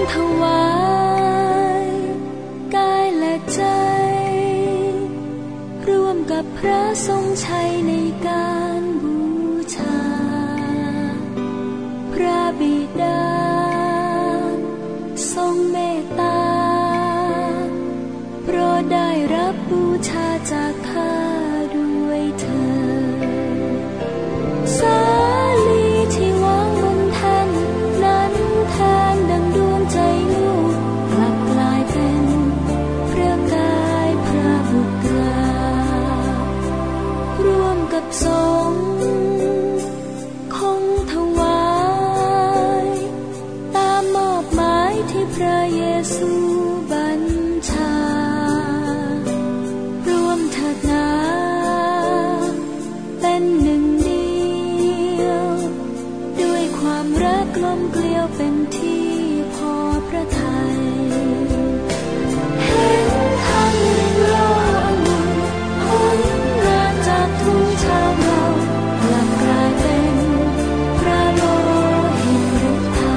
ถวายกายและใจร่วมกับพระทรงชัยในการบูชาพระบิดาทรงเมตตาโปรดได้รับบูชาจากข้าด้วยเถิดสาลีที่วางบนแท่นนั้นแทนดังดวงใจลูกกลับกลายเป็นพระกายพระบุตราร่วมกับสงฆ์คงถวายตามมอบหมายที่พระเยซูบัญชาร่วมเถิดนาเป็นหนึ่งเดียวด้วยความรักกลมเกลียวเป็นที่พอพระทัยเห็นทั้งรินโลองุ่นผลงานจากทุ่งชาวเรากลับกลายเป็นพระโลหิตฤทธา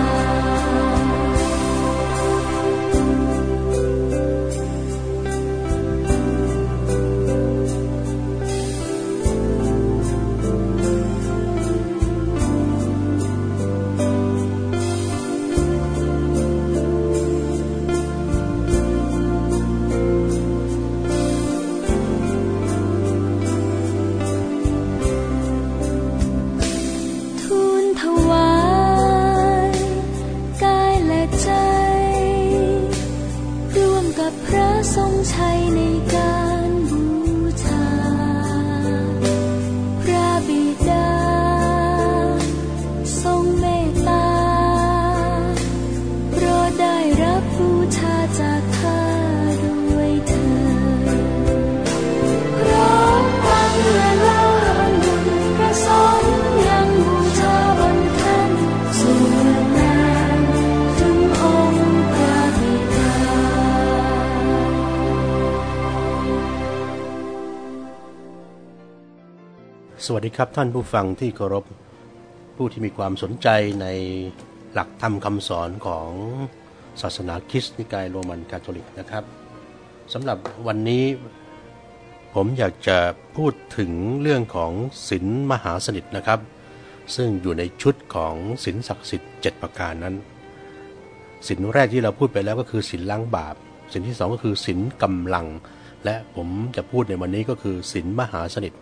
ทูลถวายกายและใจร่วมกับพระทรงชัยในการบูชาพระบิดาทรงเมตตาโปรดได้รับบูชาจากข้าด้วยเถิดพร้อมกันและเล่าองุ่นประสงค์ยังบูชาบนแท่นสู่แรงถึงองค์พระบิดาสวัสดีครับท่านผู้ฟังที่เคารพผู้ที่มีความสนใจในหลักธรรมคำสอนของศาสนาคริสต์นิกายโรมันคาทอลิกนะครับสำหรับวันนี้ผมอยากจะพูดถึงเรื่องของศีลมหาสนิทนะครับซึ่งอยู่ในชุดของศีลศักดิ์สิทธิ์7ประการนั้นศีลแรกที่เราพูดไปแล้วก็คือศีลล้างบาปศีลที่2ก็คือศีลกำลังและผมจะพูดในวันนี้ก็คือศีลมหาสนิท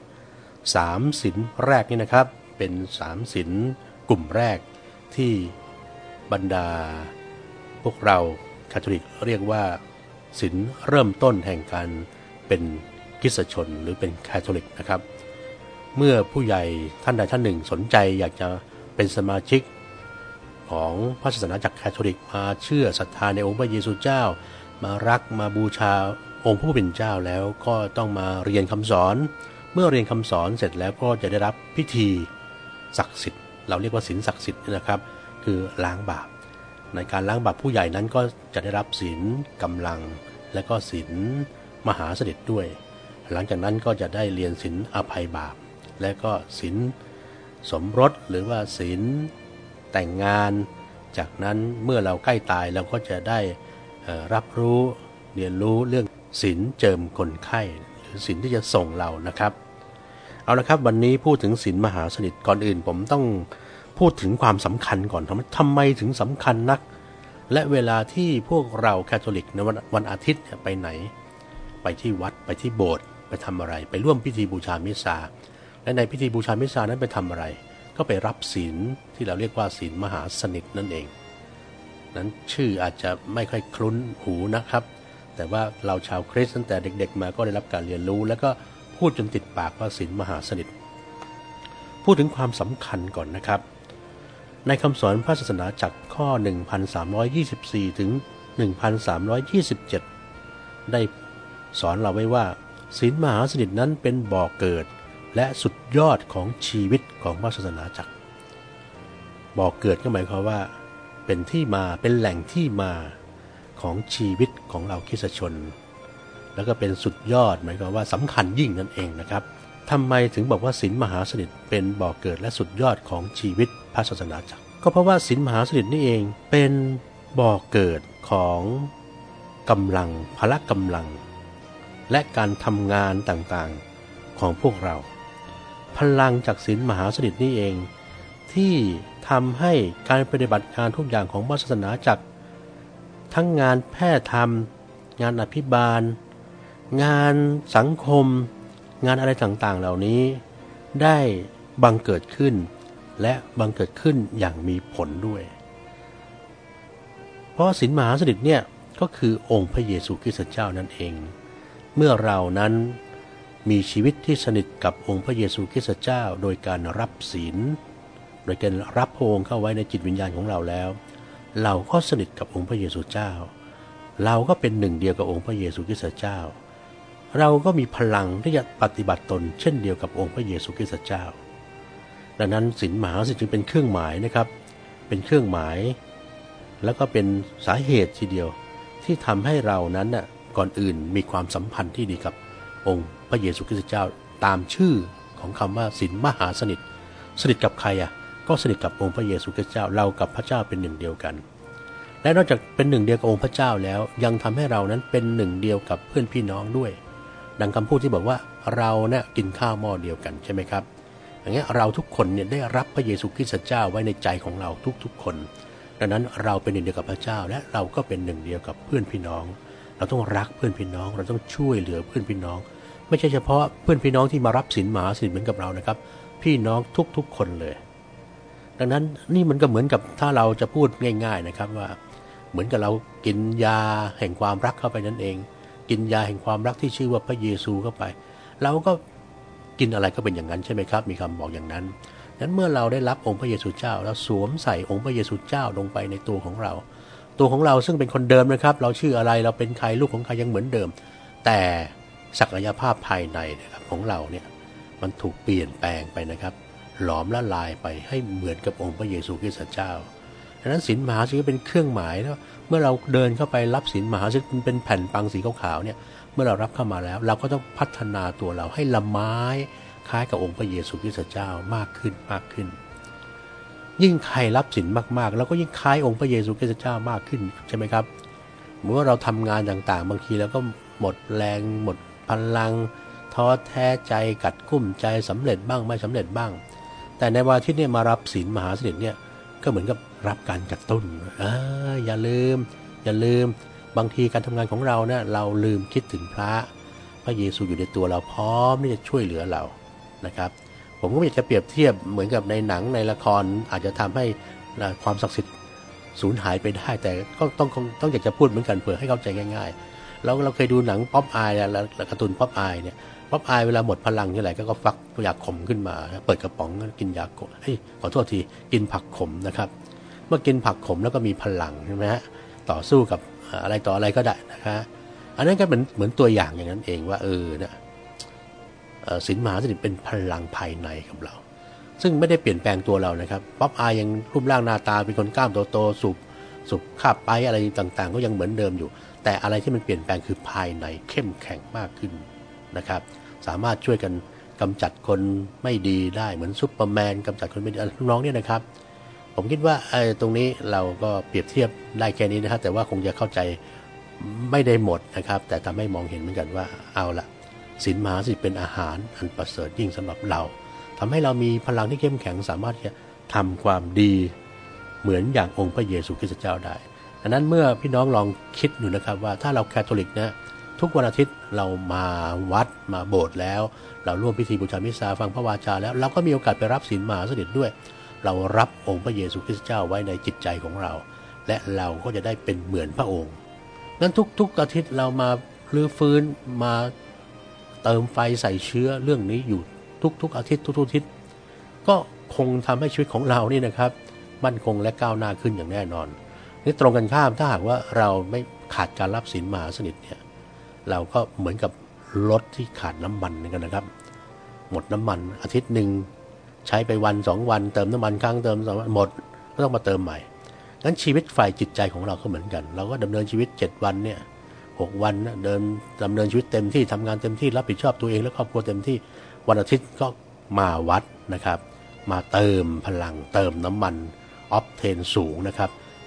3ศีลแรกนี่นะครับเป็น3ศีลกลุ่มแรกที่บรรดาพวกเราคาทอลิกเรียกว่าศีลเริ่มต้นแห่งการเป็นคริสตชนหรือเป็นคาทอลิกนะครับเมื่อผู้ใหญ่ท่านใดท่านหนึ่งสนใจอยากจะเป็นสมาชิกของพระศาสนาจักรคาทอลิกมาเชื่อศรัทธาในองค์พระเยซูเจ้ามารักมาบูชาองค์พระผู้เป็นเจ้าแล้วก็ต้องมาเรียนคำสอนเมื่อเรียนคำสอนเสร็จแล้วก็จะได้รับพิธีศักดิ์สิทธิ์เราเรียกว่าศีลศักดิ์สิทธิ์นะครับคือล้างบาปในการล้างบาปผู้ใหญ่นั้นก็จะได้รับศีลกำลังและก็ศีลมหาสนิทด้วยหลังจากนั้นก็จะได้เรียนศีลอภัยบาปและก็ศีลสมรสหรือว่าศีลแต่งงานจากนั้นเมื่อเราใกล้ตายเราก็จะได้รับรู้เรียนรู้เรื่องศีลเจิมคนไข้หรือศีลที่จะส่งเรานะครับเอาละครับวันนี้พูดถึงศีลมหาสนิทก่อนอื่นผมต้องพูดถึงความสำคัญก่อนทำไมถึงสำคัญนักและเวลาที่พวกเราคาทอลิกในวันอาทิตย์ไปไหนไปที่วัดไปที่โบสถ์ไปทำอะไรไปร่วมพิธีบูชามิสซาและในพิธีบูชามิสซานั้นไปทำอะไรก็ไปรับศีลที่เราเรียกว่าศีลมหาสนิทนั่นเองนั้นชื่ออาจจะไม่ค่อยคลุ้นหูนะครับแต่ว่าเราชาวคริสต์ตั้งแต่เด็กๆมาก็ได้รับการเรียนรู้แล้วก็พูดจนติดปากว่าศีลมหาสนิทพูดถึงความสำคัญก่อนนะครับในคำสอนพระศาสนาจักรข้อ 1324 ถึง 1327 ได้สอนเราไว้ว่าศีลมหาสนิทนั้นเป็นบ่อเกิดและสุดยอดของชีวิตของพระศาสนาจักรบ่อเกิดก็หมายความว่าเป็นที่มาเป็นแหล่งที่มาของชีวิตของเราคริสตชนแล้วก็เป็นสุดยอดหมายความว่าสำคัญยิ่งนั่นเองนะครับทำไมถึงบอกว่าศีลมหาสนิทเป็นบ่อเกิดและสุดยอดของชีวิตพระศาสนาจักรก็เพราะว่าศีลมหาสนิทนี่เองเป็นบ่อเกิดของกำลังพละกำลังและการทำงานต่างๆของพวกเราพลังจากศีลมหาสนิทนี่เองที่ทำให้การปฏิบัติงานทุกอย่างของศาสนาจักรทั้งงานแพทย์ธรรมงานอภิบาลงานสังคมงานอะไรต่างๆเหล่านี้ได้บังเกิดขึ้นและบังเกิดขึ้นอย่างมีผลด้วยเพราะศีลมหาสนิทเนี่ยก็คือองค์พระเยซูคริสต์เจ้านั่นเองเมื่อเรานั้นมีชีวิตที่สนิทกับองค์พระเยซูคริสต์เจ้าโดยการรับศีลโดยการรับพระองค์เข้าไว้ในจิตวิญญาณของเราแล้วเราก็สนิทกับองค์พระเยซูเจ้าเราก็เป็นหนึ่งเดียวกับองค์พระเยซูคริสต์เจ้าเราก็มีพลังที่จะปฏิบัติตนเช่นเดียวกับองค์พระเยซูคริสต์เจ้าดังนั้นศีลมหาสนิทจึงเป็นเครื่องหมายนะครับเป็นเครื่องหมายแล้วก็เป็นสาเหตุทีเดียวที่ทำให้เรานั้นน่ะก่อนอื่นมีความสัมพันธ์ที่ดีกับองค์พระเยซูคริสต์เจ้าตามชื่อของคำว่าศีลมหาสนิทสนิทกับใครก็สนิทกับองค์พระเยซูคริสต์เจ้าเรากับพระเจ้าเป็นหนึ่งเดียวกันและนอกจากเป็นหนึ่งเดียวกับองค์พระเจ้าแล้วยังทำให้เรานั้นเป็นหนึ่งเดียวกับเพื่อนพี่น้องด้วยดังคำพูดที่บอกว่าเราเนี่ยกินข้าวหม้อเดียวกันใช่ไหมครับอย่างนี้เราทุกคนเนี่ยได้รับพระเยซูคริสต์เจ้าไว้ในใจของเราทุกๆคนดังนั้นเราเป็นหนึ่งเดียวกับพระเจ้าและเราก็เป็นหนึ่งเดียวกับเพื่อนพี่น้องเราต้องรักเพื่อนพี่น้องเราต้องช่วยเหลือเพื่อนพี่น้องไม่ใช่เฉพาะเพื่อนพี่น้องที่มารับศีลมหาสนิทเหมือนกับเรานะครับพี่น้องทุกๆคนเลยดังนั้นนี่มันก็เหมือนกับถ้าเราจะพูดง่ายๆนะครับว่าเหมือนกับเรากินยาแห่งความรักเข้าไปนั่นเองกินยาแห่งความรักที่ชื่อว่าพระเยซูเข้าไปเราก็กินอะไรก็เป็นอย่างนั้นใช่ไหมครับมีคำบอกอย่างนั้นนั้นเมื่อเราได้รับองค์พระเยซูเจ้าแล้วสวมใส่องค์พระเยซูเจ้าลงไปในตัวของเราซึ่งเป็นคนเดิมนะครับเราชื่ออะไรเราเป็นใครลูกของใครยังเหมือนเดิมแต่ศักยภาพภายในนะครับของเราเนี่ยมันถูกเปลี่ยนแปลงไปนะครับหลอมละลายไปให้เหมือนกับองค์พระเยซูคริสต์เจ้าดังนั้นศีลมหาสนิทเป็นเครื่องหมายแล้วเมื่อเราเดินเข้าไปรับศีลมหาสนิทเป็นแผ่นปังสีขาวๆเนี่ยเมื่อเรารับเข้ามาแล้วเราก็ต้องพัฒนาตัวเราให้ละไม้คล้ายกับองค์พระเยซูคริสต์เจ้ามากขึ้นยิ่งใครรับศีลมากๆแล้วก็ยิ่งคล้ายองค์พระเยซูคริสต์เจ้ามากขึ้นใช่ไหมครับเมื่อเราทำงานต่างๆบางทีเราก็หมดแรงหมดพลังท้อแท้ใจกัดกุ้มใจสำเร็จบ้างไม่สำเร็จบ้างแต่ในวันที่เนี่ยมารับศีลมหาสนิทเนี่ยก็เหมือนกับรับการกระตุ้นอย่าลืมบางทีการทำงานของเราเนี่ยเราลืมคิดถึงพระเยซูอยู่ในตัวเราพร้อมที่จะช่วยเหลือเรานะครับผมก็อยากจะเปรียบเทียบเหมือนกับในหนังในละครอาจจะทำให้ความศักดิ์สิทธิ์สูญหายไปได้แต่ก็ต้องอยากจะพูดเหมือนกันเพื่อให้เข้าใจง่ายๆเราเคยดูหนังป๊อปอายและการ์ตูนป๊อปอายเนี่ยป๊อปอายเวลาหมดพลังเท่าไหร่ก็ฟักยาขมขึ้นมาเปิดกระป๋องกินยาขมขอโทษทีกินผักขมนะครับเมื่อกินผักขมแล้วก็มีพลังใช่ไหมฮะต่อสู้กับอะไรต่ออะไรก็ได้นะคะอันนั้นก็เหมือนตัวอย่างอย่างนั้นเองว่าเนี่ยศีลมหาสนิทเป็นพลังภายในกับเราซึ่งไม่ได้เปลี่ยนแปลงตัวเรานะครับป๊อปอายยังรูปร่างหน้าตาเป็นคนกล้ามโตๆสูบคาบไปอะไรต่างๆก็ยังเหมือนเดิมอยู่แต่อะไรที่มันเปลี่ยนแปลงคือภายในเข้มแข็งมากขึ้นนะครับสามารถช่วยกันกำจัดคนไม่ดีได้เหมือนซุปเปอร์แมนกำจัดคนไม่ดีน้องเนี่ยนะครับผมคิดว่าตรงนี้เราก็เปรียบเทียบได้แค่นี้นะครับแต่ว่าคงจะเข้าใจไม่ได้หมดนะครับแต่ทำให้มองเห็นเหมือนกันว่าเอาละศีลมหาสนิทเป็นอาหารอันประเสริฐยิ่งสำหรับเราทำให้เรามีพลังที่เข้มแข็งสามารถจะทำความดีเหมือนอย่างองค์พระเยซูคริสต์เจ้าได้ดังนั้นเมื่อพี่น้องลองคิดดูนะครับว่าถ้าเราแคทอลิกนะทุกวันอาทิตย์เรามาวัดมาโบสถ์แล้วเราร่วมพิธีบูชามิสซาฟังพระวาจาแล้วเราก็มีโอกาสไปรับศีลมหาสนิทด้วยเรารับองค์พระเยซูคริสต์เจ้าไว้ในจิตใจของเราและเราก็จะได้เป็นเหมือนพระองค์นั้นทุกอาทิตย์เรามารื้อฟื้นมาเติมไฟใส่เชื้อเรื่องนี้อยู่ทุกอาทิตย์ทุกอาทิตย์ก็คงทำให้ชีวิตของเรานี่นะครับมั่นคงและก้าวหน้าขึ้นอย่างแน่นอนนี่ตรงกันข้ามถ้าหากว่าเราไม่ขาดการรับศีลมหาสนิทเนี่ยเราก็เหมือนกับรถที่ขาดน้ำมันกันนะครับหมดน้ำมันอาทิตย์หนึ่งใช้ไปวัน2วันเติมน้ำมันครั้งเติม2วันหมดก็ต้องมาเติมใหม่งั้นชีวิตฝ่ายจิตใจของเราก็เหมือนกันเราก็ดำเนินชีวิต7วันเนี่ย6วันดำเนินชีวิตเต็มที่ทำงานเต็มที่รับผิดชอบตัวเองและครอบครัวเต็มที่วันอาทิตย์ก็มาวัดนะครับมาเติมพลังเติมน้ำมันออกเทนสูงนะครับ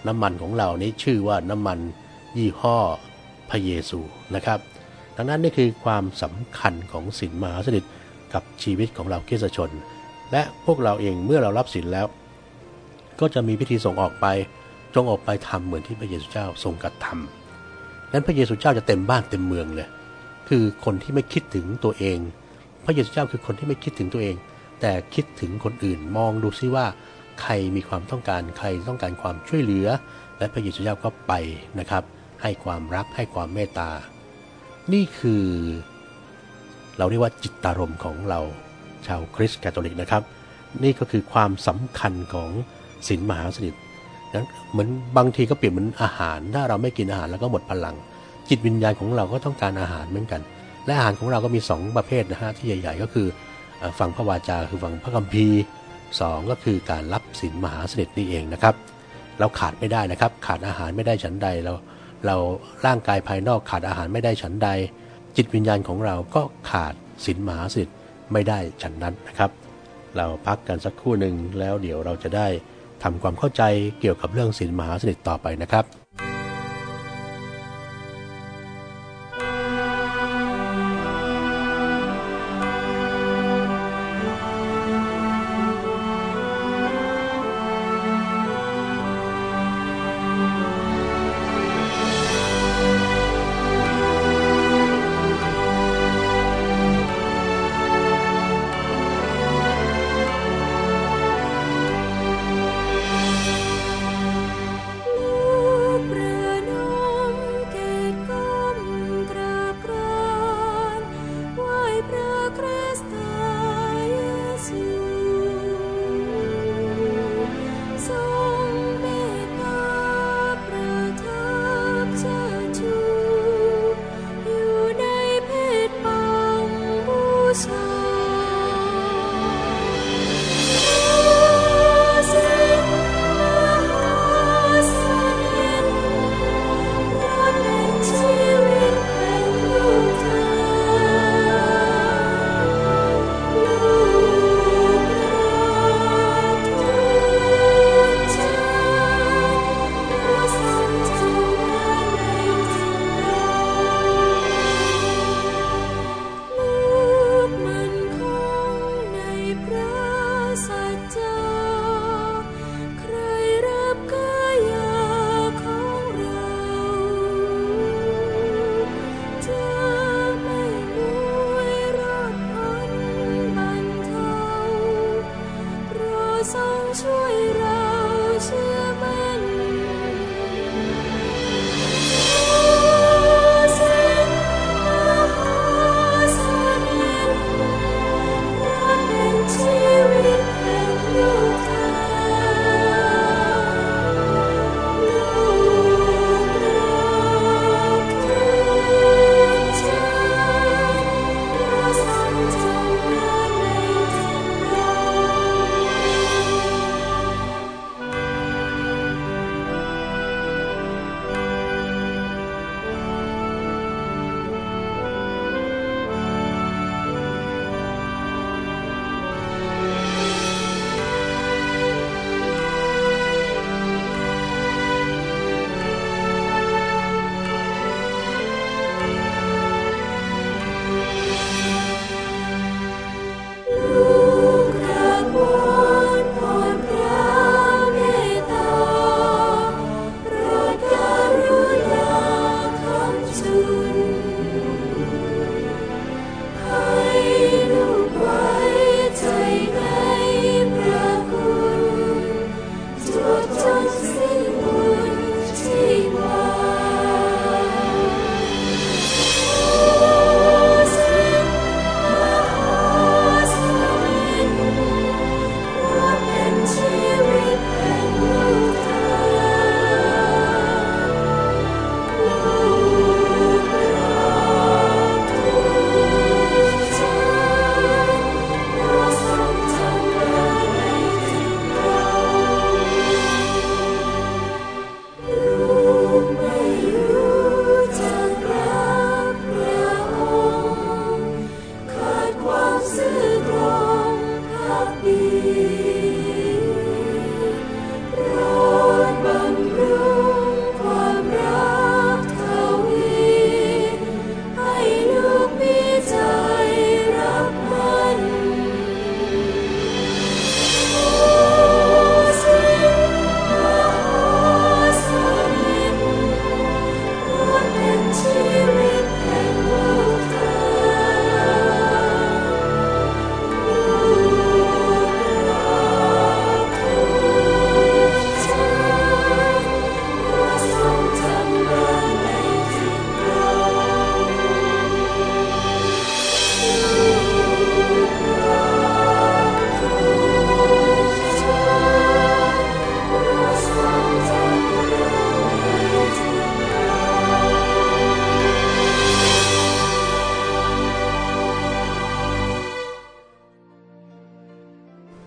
น้ำมันของเรานี้ชื่อว่าน้ำมันยี่ห้อพระเยซูนะครับดังนั้นนี่คือความสำคัญของศีลมหาสนิทกับชีวิตของเราคริสตชนและพวกเราเองเมื่อเรารับศีลแล้วก็จะมีพิธีส่งออกไปจงออกไปทำเหมือนที่พระเยซูเจ้าทรงกระทำนั้นพระเยซูเจ้าจะเต็มบ้านเต็มเมืองเลยคือคนที่ไม่คิดถึงตัวเองพระเยซูเจ้าคือคนที่ไม่คิดถึงตัวเองแต่คิดถึงคนอื่นมองดูซิว่าใครมีความต้องการใครต้องการความช่วยเหลือและพระเยซูเจ้าก็ไปนะครับให้ความรักให้ความเมตตานี่คือเราเรียกว่าจิตอารมณ์ของเราชาวคริสต์คาทอลิกนะครับนี่ก็คือความสำคัญของศีลมหาสนิทนั้นเหมือนบางทีก็เปรียบเหมือนอาหารถ้าเราไม่กินอาหารแล้วก็หมดพลังจิตวิญญาณของเราก็ต้องการอาหารเหมือนกันและอาหารของเราก็มี2ประเภทนะฮะที่ใหญ่ๆก็คือฟังพระวาจาคือฟังพระคัมภีร์2ก็คือการรับศีลมหาสนิทนี่เองนะครับเราขาดไม่ได้นะครับขาดอาหารไม่ได้ฉันใดเราร่างกายภายนอกขาดอาหารไม่ได้ฉันใดจิตวิญญาณของเราก็ขาดศีลมหาสนิทไม่ได้ฉันนั้นนะครับเราพักกันสักครู่หนึ่งแล้วเดี๋ยวเราจะได้ทำความเข้าใจเกี่ยวกับเรื่องศีลมหาสนิทต่อไปนะครับ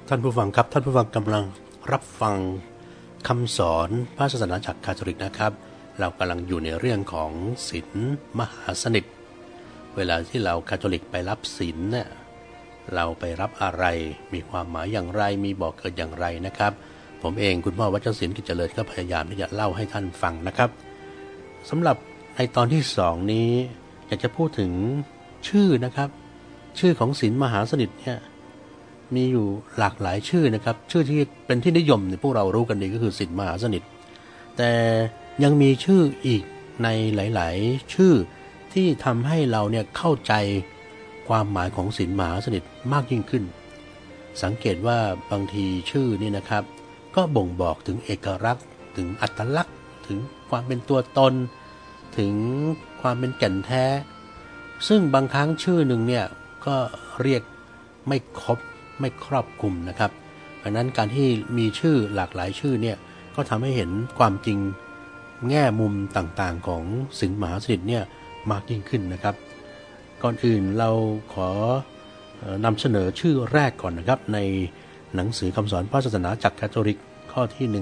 ท่านผู้ฟังครับท่านผู้ฟังกำลังรับฟังคำสอนพระศาสนาจักรคาทอลิกนะครับเรากำลังอยู่ในเรื่องของศีลมหาสนิทเวลาที่เราคาทอลิกไปรับศีลเนี่ยเราไปรับอะไรมีความหมายอย่างไรมีบอกเกิดอย่างไรนะครับผมเองคุณพ่อวัชรศิลป์กิจเจริญก็พยายามที่จะเล่าให้ท่านฟังนะครับสำหรับในตอนที่2นี้อยากจะพูดถึงชื่อนะครับชื่อของศีลมหาสนิทเนี่ยมีอยู่หลากหลายชื่อนะครับชื่อที่เป็นที่นิยมพวกเรารู้กันดีก็คือศีลมหาสนิทแต่ยังมีชื่ออีกในหลายๆชื่อที่ทำให้เราเนี่ยเข้าใจความหมายของศีลมหาสนิทมากยิ่งขึ้นสังเกตว่าบางทีชื่อนี่นะครับก็บ่งบอกถึงเอกลักษณ์ถึงอัตลักษณ์ถึงความเป็นตัวตนถึงความเป็นแก่นแท้ซึ่งบางครั้งชื่อหนึ่งเนี่ยก็เรียกไม่ครบไม่ครอบคลุมนะครับดังนั้นการที่มีชื่อหลากหลายชื่อเนี่ยก็ทำให้เห็นความจริงแง่มุมต่างๆของศีลมหาสนิทเนี่ยมากยิ่งขึ้นนะครับก่อนอื่นเราขอนำเสนอชื่อแรกก่อนนะครับในหนังสือคำสอนพระศาสนาจักรคาทอลิกข้อที่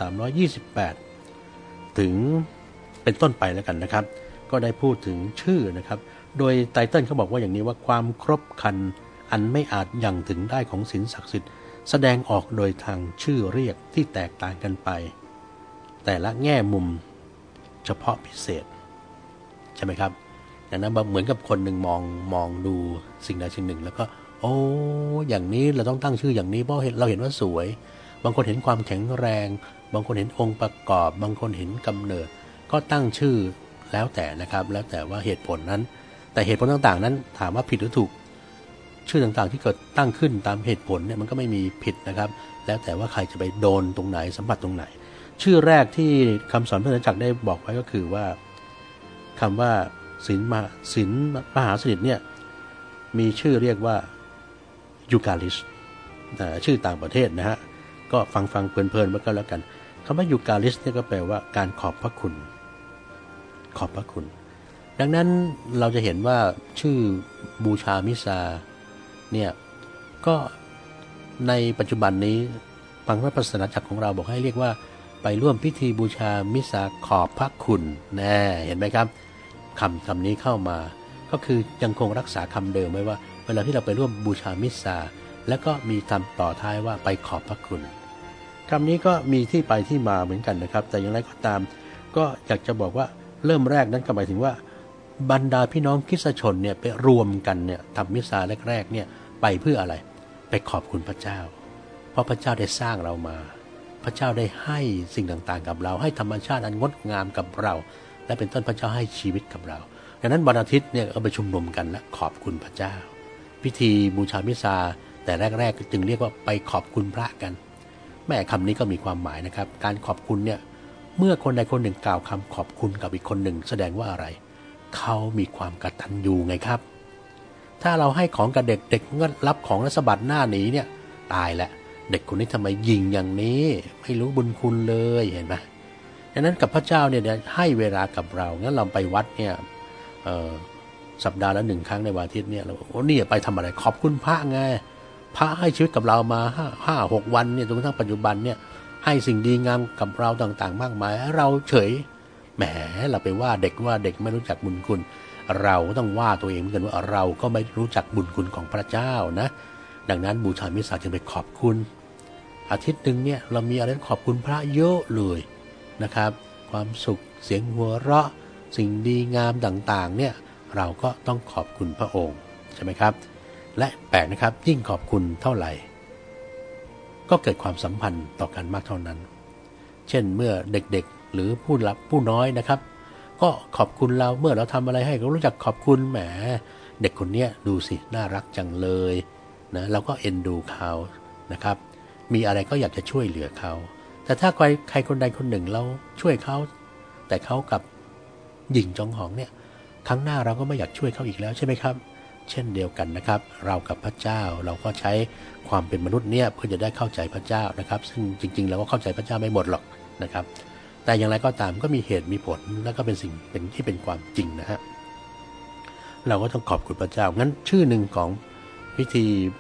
1328 ถึงเป็นต้นไปแล้วกันนะครับก็ได้พูดถึงชื่อนะครับโดยไตเติ้ลเขาบอกว่าอย่างนี้ว่าความครบครันอันไม่อาจยังถึงได้ของศีลศักดิ์สิทธิ์แสดงออกโดยทางชื่อเรียกที่แตกต่างกันไปแต่ละแง่มุมเฉพาะพิเศษใช่ไหมครับอย่างนั้นเหมือนกับคนหนึ่งมองดูสิ่งใดสิ่งหนึ่งแล้วก็โอ้อย่างนี้เราต้องตั้งชื่ออย่างนี้เพราะเราเห็นว่าสวยบางคนเห็นความแข็งแรงบางคนเห็นองค์ประกอบบางคนเห็นกำเนิดก็ตั้งชื่อแล้วแต่นะครับแล้วแต่ว่าเหตุผลนั้นแต่เหตุผลต่างๆนั้นถามว่าผิดหรือถูกชื่อต่างๆที่เกิดตั้งขึ้นตามเหตุผลเนี่ยมันก็ไม่มีผิดนะครับแล้วแต่ว่าใครจะไปโดนตรงไหนสัมผัสตรงไหนชื่อแรกที่คำสอนพระศาสนาจักรได้บอกไว้ก็คือว่าคำว่าศีลมหาสนิทเนี่ยมีชื่อเรียกว่ายูคาลิสชื่อต่างประเทศนะฮะก็ฟังเพลินๆมาก็แล้วกันคำว่ายูคาลิสเนี่ยก็แปลว่าการขอบพระคุณขอบพระคุณดังนั้นเราจะเห็นว่าชื่อบูชามิซาเนี่ยก็ในปัจจุบันนี้ฟังพระศาสนาจักรของเราบอกให้เรียกว่าไปร่วมพิธีบูชามิซาขอบพระคุณแน่เห็นไหมครับคำนี้เข้ามาก็คือยังคงรักษาคำเดิมไว้ว่าเวลาที่เราไปร่วมบูชามิซาแล้วก็มีคำต่อท้ายว่าไปขอบพระคุณคำนี้ก็มีที่ไปที่มาเหมือนกันนะครับแต่อย่างไรก็ตามก็อยากจะบอกว่าเริ่มแรกนั้นก็หมายถึงว่าบรรดาพี่น้องคริสตชนเนี่ยไปรวมกันเนี่ยทำมิซาแรกๆเนี่ยไปเพื่ออะไรไปขอบคุณพระเจ้าเพราะพระเจ้าได้สร้างเรามาพระเจ้าได้ให้สิ่งต่างๆกับเราให้ธรรมชาติอันงดงามกับเราและเป็นต้นพระเจ้าให้ชีวิตกับเราดังนั้นวันอาทิตย์เนี่ยเอาไปชุมนุมกันและขอบคุณพระเจ้าพิธีบูชามิซาแต่แรกๆจึงเรียกว่าไปขอบคุณพระกันแม่คำนี้ก็มีความหมายนะครับการขอบคุณเนี่ยเมื่อคนใดคนหนึ่งกล่าวคำขอบคุณกับอีกคนหนึ่งแสดงว่าอะไรเขามีความกตัญญูไงครับถ้าเราให้ของกับเด็กๆก็รับของแล้วสะบัดหน้าหนีเนี่ยตายแล้วเด็กคนนี้ทำไมยิงอย่างนี้ไม่รู้บุญคุณเลยเห็นไหมดังนั้นกับพระเจ้าเนี่ยให้เวลากับเรางั้นเราไปวัดเนี่ยสัปดาห์ละ1 ครั้งในวันอาทิตย์เนี่ยเราเนี่ยไปทำอะไรขอบคุณพระไงพระให้ชีวิตกับเรามา5-6 วันเนี่ยจนกระทั่งปัจจุบันเนี่ยให้สิ่งดีงามกับเราต่างๆมากมายเราเฉยแหมเราไปว่าเด็กไม่รู้จักบุญคุณเราต้องว่าตัวเองเหมือนกันว่าเราก็ไม่รู้จักบุญคุณของพระเจ้านะดังนั้นบูชามิซาจึงไปขอบคุณอาทิตย์นึงเนี่ยเรามีอะไรขอบคุณพระเยอะเลยนะครับความสุขเสียงหัวเราะสิ่งดีงามต่างๆเนี่ยเราก็ต้องขอบคุณพระองค์ใช่ไหมครับและแปลกนะครับยิ่งขอบคุณเท่าไหร่ก็เกิดความสัมพันธ์ต่อกันมากเท่านั้นเช่นเมื่อเด็กๆหรือผู้น้อยนะครับก็ขอบคุณเราเมื่อเราทำอะไรให้เขารู้จักขอบคุณแหมเด็กคนนี้ดูสิน่ารักจังเลยนะเราก็เอ็นดูเขานะครับมีอะไรก็อยากจะช่วยเหลือเขาแต่ถ้าใครคนใดคนหนึ่งเราช่วยเขาแต่เขากับหยิ่งจองหองเนี่ยครั้งหน้าเราก็ไม่อยากช่วยเขาอีกแล้วใช่ไหมครับเช่นเดียวกันนะครับเรากับพระเจ้าเราก็ใช้ความเป็นมนุษย์เนี่ยเพื่อจะได้เข้าใจพระเจ้านะครับซึ่งจริงๆเราก็เข้าใจพระเจ้าไม่หมดหรอกนะครับแต่อย่างไรก็ตามก็มีเหตุมีผลแล้วก็เป็นสิ่งที่เป็นความจริงนะฮะเราก็ต้องขอบคุณพระเจ้างั้นชื่อหนึ่งของพิธี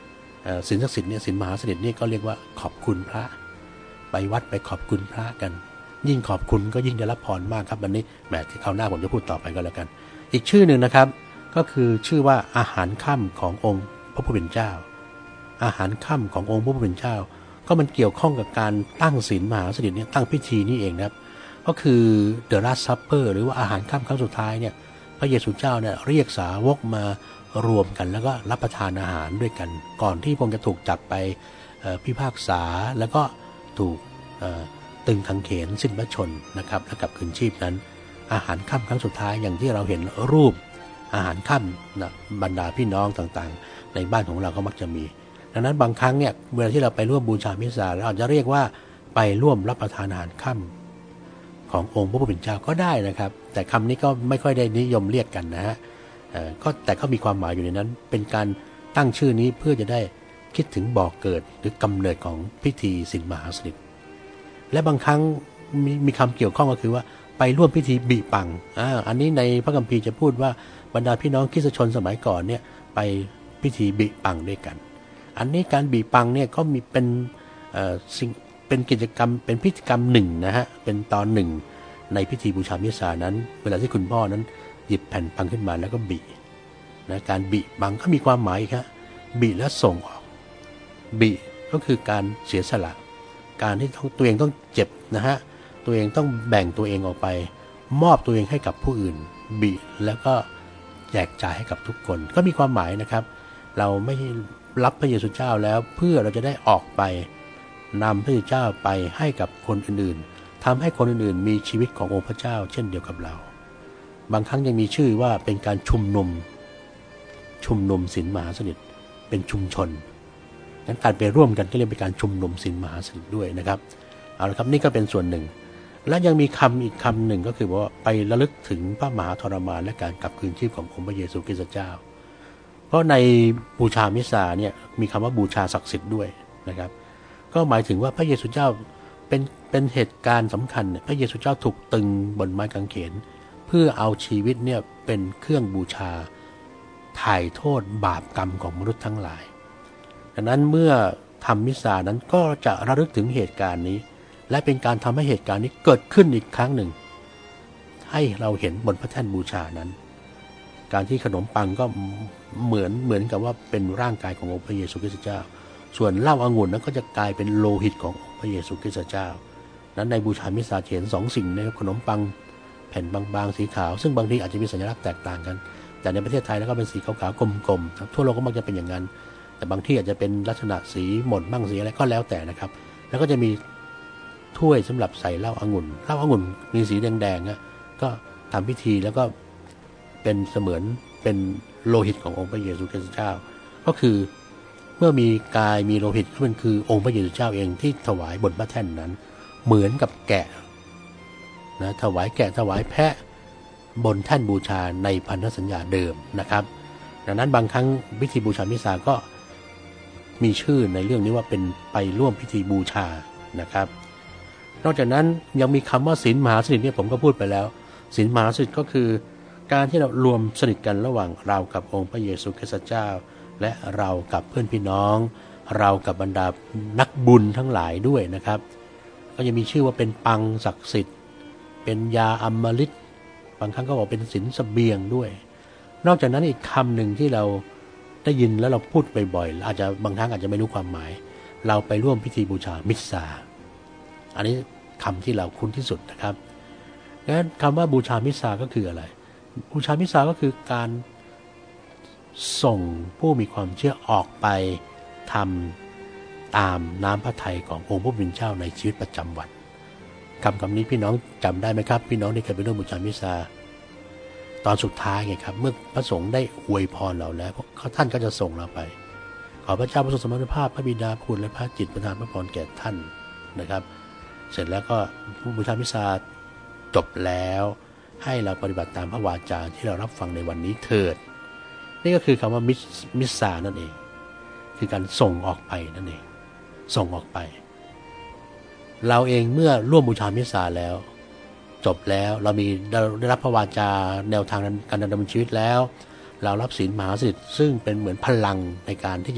ศีลศักดิ์สิทธิ์เนี่ยศีลมหาสนิทนี่ก็เรียกว่าขอบคุณพระไปวัดไปขอบคุณพระกันยิ่งขอบคุณก็ยิ่งได้รับพรมากครับวันนี้แหมที่คราวหน้าผมจะพูดต่อไปก็แล้วกันอีกชื่อหนึ่งนะครับก็คือชื่อว่าอาหารค่ำขององค์พระผู้เป็นเจ้าอาหารค่ำขององค์พระผู้เป็นเจ้าก็มันเกี่ยวข้องกับการตั้งศีลมหาสนิทเนี่ยตั้งพิธีนี่เองนะครับก็คือ The Last Supper หรือว่าอาหารค่ำครั้งสุดท้ายเนี่ยพระเยซูเจ้าเนี่ยเรียกสาวกมารวมกันแล้วก็รับประทานอาหารด้วยกันก่อนที่พระองค์จะถูกจับไปพิพากษาแล้วก็ถูกตึงกางเขนสิ้นพระชนนะครับและกลับคืนชีพนั้นอาหารค่ำครั้งสุดท้ายอย่างที่เราเห็นรูปอาหารค่ำนะบรรดาพี่น้องต่างๆในบ้านของเราก็มักจะมีดังนั้นบางครั้งเนี่ยเวลาที่เราไปร่วมบูชามิสซาเราอาจจะเรียกว่าไปร่วมรับประทานอาหารค่ำขององค์พระผู้เป็นเจ้าก็ได้นะครับแต่คำนี้ก็ไม่ค่อยได้นิยมเรียกกันนะฮะก็แต่ก็มีความหมายอยู่ในนั้นเป็นการตั้งชื่อนี้เพื่อจะได้คิดถึงบ่อกเกิดหรือกำเนิดของพิธีศีลมหาสนิทและบางครั้งมีคำเกี่ยวข้องก็คือว่าไปร่วมพิธีบิปังอันนี้ในพระคัมภีร์จะพูดว่าบรรดาพี่น้องคริสตชนสมัยก่อนเนี่ยไปพิธีบิปังด้วยกันอันนี้การบิปังเนี่ยก็มีสิ่งเป็นกิจกรรมเป็นพิธีกรรมหนึ่งนะฮะเป็นตอนหนึ่งในพิธีบูชามิสซานั้นเวลาที่คุณพ่อนั้นหยิบแผ่นปังขึ้นมาแล้วก็บินะการบิปังก็มีความหมายครับบิแล้วส่งออกบิก็คือการเสียสละการที่ตัวเองต้องเจ็บนะฮะตัวเองต้องแบ่งตัวเองออกไปมอบตัวเองให้กับผู้อื่นบิแล้วก็แจกจ่ายให้กับทุกคนก็มีความหมายนะครับเราไม่รับพระเยซูเจ้าแล้วเพื่อเราจะได้ออกไปนำพระเยซูเจ้าไปให้กับคนอื่นๆทำให้คนอื่นๆมีชีวิตขององค์พระเจ้าเช่นเดียวกับเราบางครั้งยังมีชื่อว่าเป็นการชุมนุมศีลมหาสนิทเป็นชุมชนนั้นการไปร่วมกันก็เรียกเป็นการชุมนุมศีลมหาสนิทด้วยนะครับเอาละครับนี่ก็เป็นส่วนหนึ่งและยังมีคำอีกคำหนึ่งก็คือว่าไประลึกถึงพระมหาทรมานและการกลับคืนชีพขององค์พระเยซูคริสต์เจ้าเพราะในบูชามิสซาเนี่ยมีคำว่าบูชาศักดิ์สิทธิ์ด้วยนะครับก็หมายถึงว่าพระเยซูเจ้าเป็นเหตุการณ์สำคัญพระเยซูเจ้าถูกตึงบนไม้กางเขนเพื่อเอาชีวิตเนี่ยเป็นเครื่องบูชาถ่ายโทษบาปกรรมของมนุษย์ทั้งหลายดังนั้นเมื่อทำมิสซานั้นก็จะระลึกถึงเหตุการณ์นี้และเป็นการทำให้เหตุการณ์นี้เกิดขึ้นอีกครั้งหนึ่งให้เราเห็นบนพระแท่นบูชานั้นการที่ขนมปังก็เหมือนกับว่าเป็นร่างกายขององค์พระเยซูคริสต์เจ้าส่วนเหล้าองุ่นนั้นก็จะกลายเป็นโลหิตขององค์พระเยซูคริสต์เจ้านั้นในบูชามิสซาเห็น2 สิ่งนะครับขนมปังแผ่นบางๆสีขาวซึ่งบางทีอาจจะมีสัญลักษณ์แตกต่างกันแต่ในประเทศไทยแล้วก็เป็นสีขาวๆกลมๆทั่วโลกก็มักจะเป็นอย่างนั้นแต่บางที่อาจจะเป็นลักษณะสีหม่นบ้างสีอะไรก็แล้วแต่นะครับแล้วก็จะมีถ้วยสำหรับใส่เหล้าองุ่นมีสีแดงๆก็ทำพิธีแล้วก็เป็นเสมือนเป็นโลหิตขององค์พระเยซูคริสต์เจ้าก็คือเมื่อมีกายมีโลหิตมันคือองค์พระเยซูเจ้าเองที่ถวายบนพระแท่นนั้นเหมือนกับแกะนะถวายแกะถวายแพะบนแท่นบูชาในพันธสัญญาเดิมนะครับดังนั้นบางครั้งพิธีบูชามิสซาก็มีชื่อในเรื่องนี้ว่าเป็นไปร่วมพิธีบูชานะครับนอกจากนั้นยังมีคำว่าศีลมหาสนิทเนี่ยผมก็พูดไปแล้วศีลมหาสนิทก็คือการที่เรารวมสนิทกันระหว่างเรากับองค์พระเยซูคริสต์เจ้าและเรากับเพื่อนพี่น้องเรากับบรรดานักบุญทั้งหลายด้วยนะครับก็จะมีชื่อว่าเป็นปังศักดิ์สิทธิ์เป็นยาอมฤตบางครั้งก็บอกเป็นศีลเสบียงด้วยนอกจากนั้นอีกคำหนึ่งที่เราได้ยินแล้วเราพูดบ่อยๆอาจจะบางครั้งอาจจะไม่รู้ความหมายเราไปร่วมพิธีบูชามิสซาอันนี้คำที่เราคุ้นที่สุดนะครับงั้นคำว่าบูชามิสซาก็คืออะไรบูชามิสซาก็คือการส่งผู้มีความเชื่อออกไปทำตามน้ำพระทัยขององค์พระผู้เป็นเจ้าในชีวิตประจำวันคำนี้พี่น้องจำได้ไหมครับพี่น้องที่เคยไปร่วมบูชามิสซาตอนสุดท้ายไงครับเมื่อพระสงฆ์ได้อวยพรเราแล้วท่านก็จะส่งเราไปขอพระเจ้าประทรงสมณภาพพระบิดาพระคุณและพระจิตประทานพระพรแก่ท่านนะครับเสร็จแล้วก็ผู้บูชามิสซาจบแล้วให้เราปฏิบัติตามพระวาจาที่เรารับฟังในวันนี้เถิดนี่ก็คือคำว่ามิสซานั่นเองคือการส่งออกไปนั่นเองส่งออกไปเราเองเมื่อร่วมบูชามิสซาแล้วจบแล้วเราได้รับพระวาจาแนวทางการดำเนินชีวิตแล้วเรารับศีลมหาสนิทซึ่งเป็นเหมือนพลังในการที่จะ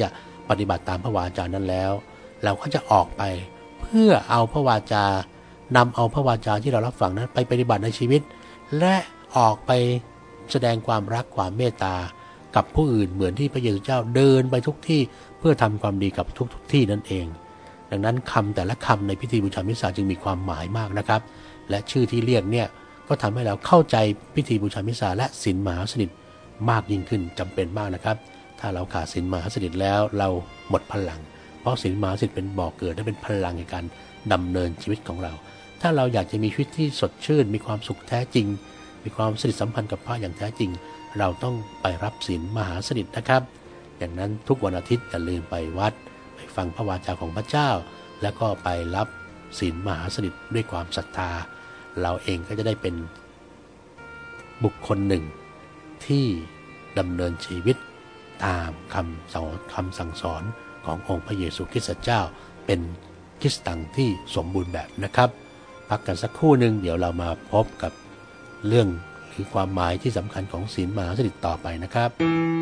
ปฏิบัติตามพระวาจานั้นแล้วเราก็จะออกไปเพื่อเอาพระวาจานำเอาพระวาจาที่เรารับฟังนั้นไปปฏิบัติในชีวิตและออกไปแสดงความรักความเมตตากับผู้อื่นเหมือนที่พระเยซูเจ้าเดินไปทุกที่เพื่อทำความดีกับทุกที่นั่นเองดังนั้นคำแต่ละคำในพิธีบูชามิสซาจึงมีความหมายมากนะครับและชื่อที่เรียกเนี่ยก็ทำให้เราเข้าใจพิธีบูชามิสซาและศีลมหาสนิทมากยิ่งขึ้นจำเป็นมากนะครับถ้าเราขาดศีลมหาสนิทแล้วเราหมดพลังเพราะศีลมหาสนิทเป็นบ่อเกิดและเป็นพลังในการดำเนินชีวิตของเราถ้าเราอยากจะมีชีวิตที่สดชื่นมีความสุขแท้จริงมีความสนิทสัมพันธ์กับพระอย่างแท้จริงเราต้องไปรับศีลมหาสนิทนะครับอย่างนั้นทุกวันอาทิตย์อย่าลืมไปวัดไปฟังพระวาจาของพระเจ้าแล้วก็ไปรับศีลมหาสนิทด้วยความศรัทธาเราเองก็จะได้เป็นบุคคลหนึ่งที่ดำเนินชีวิตตามคำสั่งสอนขององค์พระเยซูคริสต์เจ้าเป็นคริสตังที่สมบูรณ์แบบนะครับพักกันสักครู่หนึ่งเดี๋ยวเรามาพบกับเรื่องหรือความหมายที่สำคัญของศีลมหาสนิทต่อไปนะครับ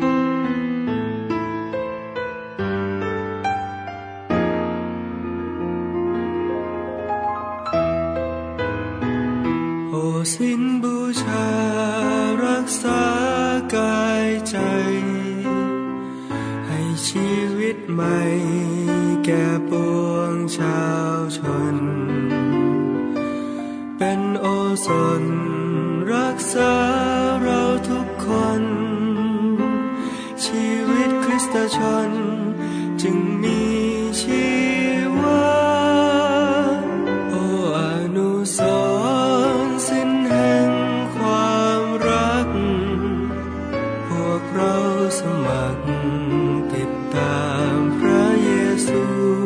โอ้ศีลบูชารักษากายใจให้ชีวิตใหม่แก่ปวงชาวชนเป็นโอสถรักษาเราทุกคนชีวิตคริสตชนจึงมีชีวาโอ้อนุสรณ์สิ้นแห่งความรักพวกเราสมัครติดตามพระเยซู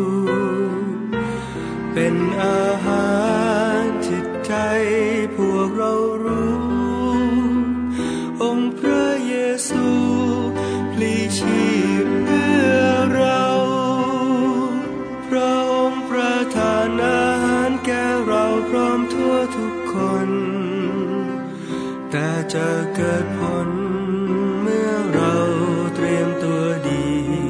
เป็นอาหารจิตใจพวกเรารู้องค์พระเยซูพลีชีพเพื่อเราพระองค์ประทานอาหารแก่เราพร้อมทั่วทุกคนแต่จะเกิดผลเมื่อเราเตรียมตัวดี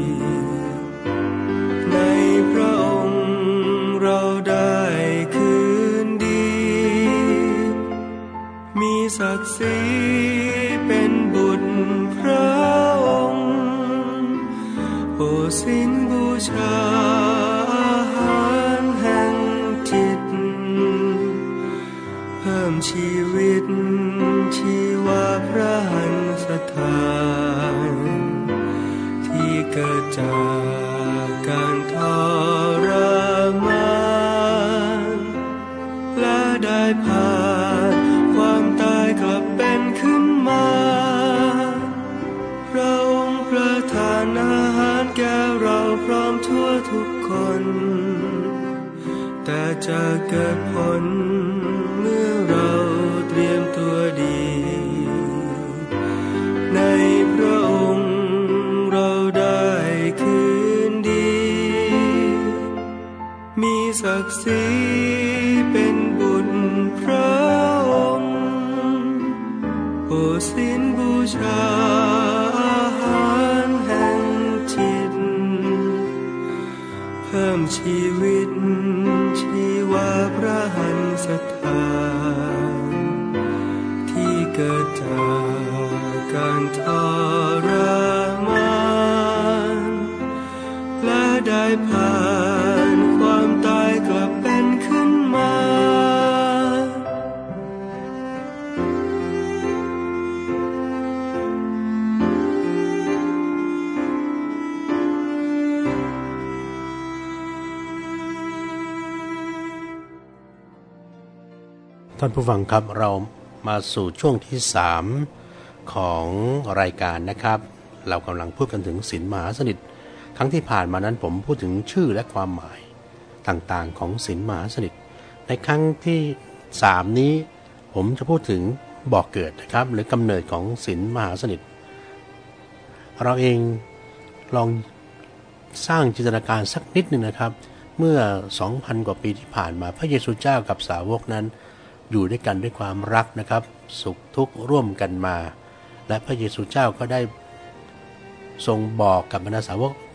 ในพระองค์เราได้คืนดีมีศักดิ์ศรีเป็นบุตรพระองค์โอ้ศีลบูชาอาหารแห่งจิตเพิ่มชีวิตชีวาพระหันสถานที่เกิดจากการทรมานและได้ผ่านความตายกลับเป็นขึ้นมาพระองค์ประทานอาหารแก่เราพร้อมทั่วทุกคนแต่จะเกิดผลเมื่อเราเตรียมตัวดีในพระองค์เราได้คืนดีมีศักดิ์ศรีเป็นบุตรพระองค์โอ้ศีลบูชาอาหารแห่งจิตเพิ่มชีวิตชีวาพระหันสถานที่เกิดจากการทรมานและได้ผ่านความตายกลับเป็นขึ้นมาท่านผู้ฟังครับเรามาสู่ช่วงที่3ของรายการนะครับเรากำลังพูดกันถึงศีลมหาสนิทครั้งที่ผ่านมานั้นผมพูดถึงชื่อและความหมายต่างๆของศีลมหาสนิทในครั้งที่3นี้ผมจะพูดถึงบ่อกเกิดนะครับหรือกำเนิดของศีลมหาสนิทเราเองลองสร้างจินตนาการสักนิดหนึ่งนะครับเมื่อ 2,000 กว่าปีที่ผ่านมาพระเยซูเจ้ากับสาวกนั้นอยู่ด้วยกันด้วยความรักนะครับสุขทุกข์ร่วมกันมาและพระเยซูเจ้าก็ได้ทรงบอกกับบรรดาสาวก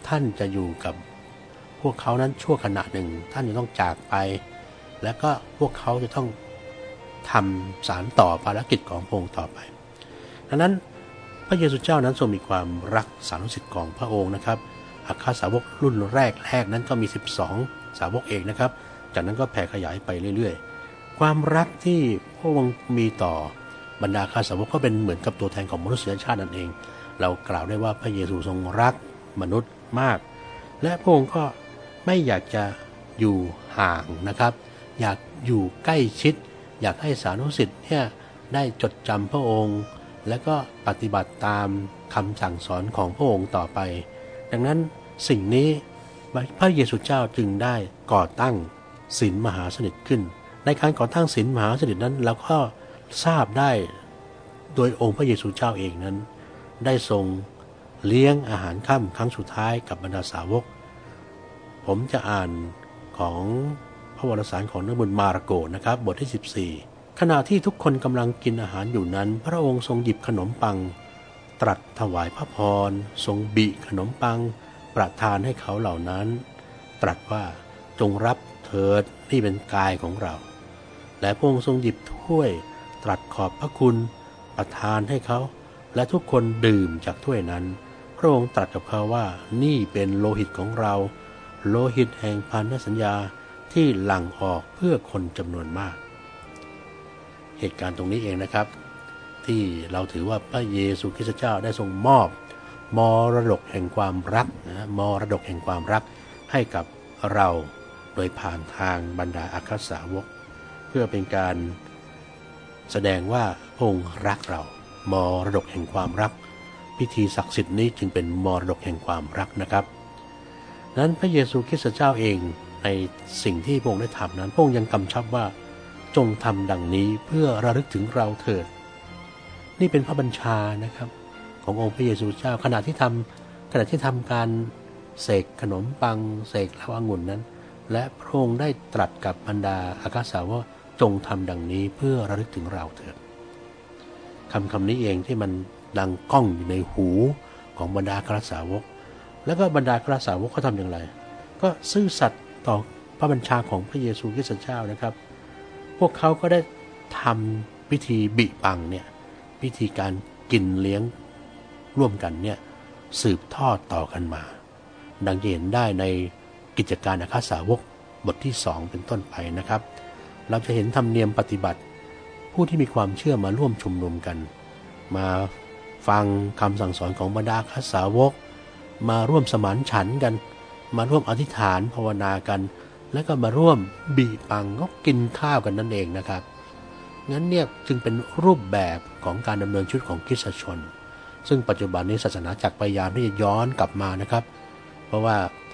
ท่านจะอยู่กับพวกเขานั้นชั่วขณะหนึ่งท่านจะต้องจากไปและก็พวกเขาจะต้องทำสานต่อภารกิจของพระองค์ต่อไปดังนั้นพระเยซูเจ้านั้นทรงมีความรักสานุสิทธิ์ของพระองค์นะครับอัครสาวกรุ่นแรกนั้นก็มี12สาวกเอกนะครับจากนั้นก็แผ่ขยายไปเรื่อยๆความรักที่พระองค์มีต่อบรรดาอัครสาวกก็เป็นเหมือนกับตัวแทนของมนุษยชาตินั่นเองเรากล่าวได้ว่าพระเยซูทรงรักมนุษย์มากและพระองค์ก็ไม่อยากจะอยู่ห่างนะครับอยากอยู่ใกล้ชิดอยากให้สานุสิทธิ์เนี่ยได้จดจำพระองค์และก็ปฏิบัติตามคำสั่งสอนของพระองค์ต่อไปดังนั้นสิ่งนี้พระเยซูเจ้าจึงได้ก่อตั้งศีลมหาสนิทขึ้นในการก่อตั้งศีลมหาสนิทนั้นเราก็ทราบได้โดยองค์พระเยซูเจ้าเองนั้นได้ทรงเลี้ยงอาหารค่ำครั้งสุดท้ายกับบรรดาสาวกผมจะอ่านของพระวรสารของนักบุญมาระโกนะครับบทที่14ขณะที่ทุกคนกำลังกินอาหารอยู่นั้นพระองค์ทรงหยิบขนมปังตรัสถวายพระพรทรงบิขนมปังประทานให้เขาเหล่านั้นตรัสว่าจงรับเถิดนี่เป็นกายของเราและพระองค์ทรงหยิบถ้วยตรัสขอบพระคุณประทานให้เขาและทุกคนดื่มจากถ้วยนั้นพระองค์ตรัสกับเขาว่านี่เป็นโลหิตของเราโลหิตแห่งพันธสัญญาที่หลั่งออกเพื่อคนจำนวนมากเหตุการณ์ตรงนี้เองนะครับที่เราถือว่าพระเยซูคริสต์เจ้าได้ทรงมอบมรดกแห่งความรักมรดกแห่งความรักให้กับเราโดยผ่านทางบรรดาอัครสาวกเพื่อเป็นการแสดงว่าพระองค์รักเรามรดกแห่งความรักพิธีศักดิ์สิทธิ์นี้จึงเป็นมรดกแห่งความรักนะครับนั้นพระเยซูคริสต์เจ้าเองในสิ่งที่พระองค์ได้ทำนั้นพระองค์ยังกำชับว่าจงทำดังนี้เพื่อระลึกถึงเราเถิดนี่เป็นพระบัญชานะครับขององค์พระเยซูเจ้าขณะที่ทำการเสกขนมปังเสกเหล้าองุ่นนั้นและพระองค์ได้ตรัสกับบรรดาอัครสาวกว่าจงทำดังนี้เพื่อระลึกถึงเราเถิดคำนี้เองที่มันดังก้องอยู่ในหูของบรรดาอัครสาวกแล้วก็บรรดาอัครสาวกเขาทำอย่างไรก็ซื่อสัตย์ต่อพระบัญชาของพระเยซูคริสต์เจ้านะครับพวกเขาก็ได้ทำพิธีบิปังเนี่ยพิธีการกินเลี้ยงร่วมกันเนี่ยสืบทอดต่อกันมาดังจะเห็นได้ในกิจการอัครสาวกบทที่2เป็นต้นไปนะครับเราจะเห็นธรรมเนียมปฏิบัติผู้ที่มีความเชื่อมาร่วมชุมนุมกันมาฟังคำสั่งสอนของบรรดาอัครสาวกมาร่วมสมานฉันท์กันมาร่วมอธิษฐานภาวนากันแล้วก็มาร่วมบิปังก็กินข้าวกันนั่นเองนะครับงั้นเนี่ยจึงเป็นรูปแบบของการดำเนินชีวิตของคริสตชนซึ่งปัจจุบันนี้ศาสนาจักรพยายามที่จะย้อนกลับมานะครับเพราะว่า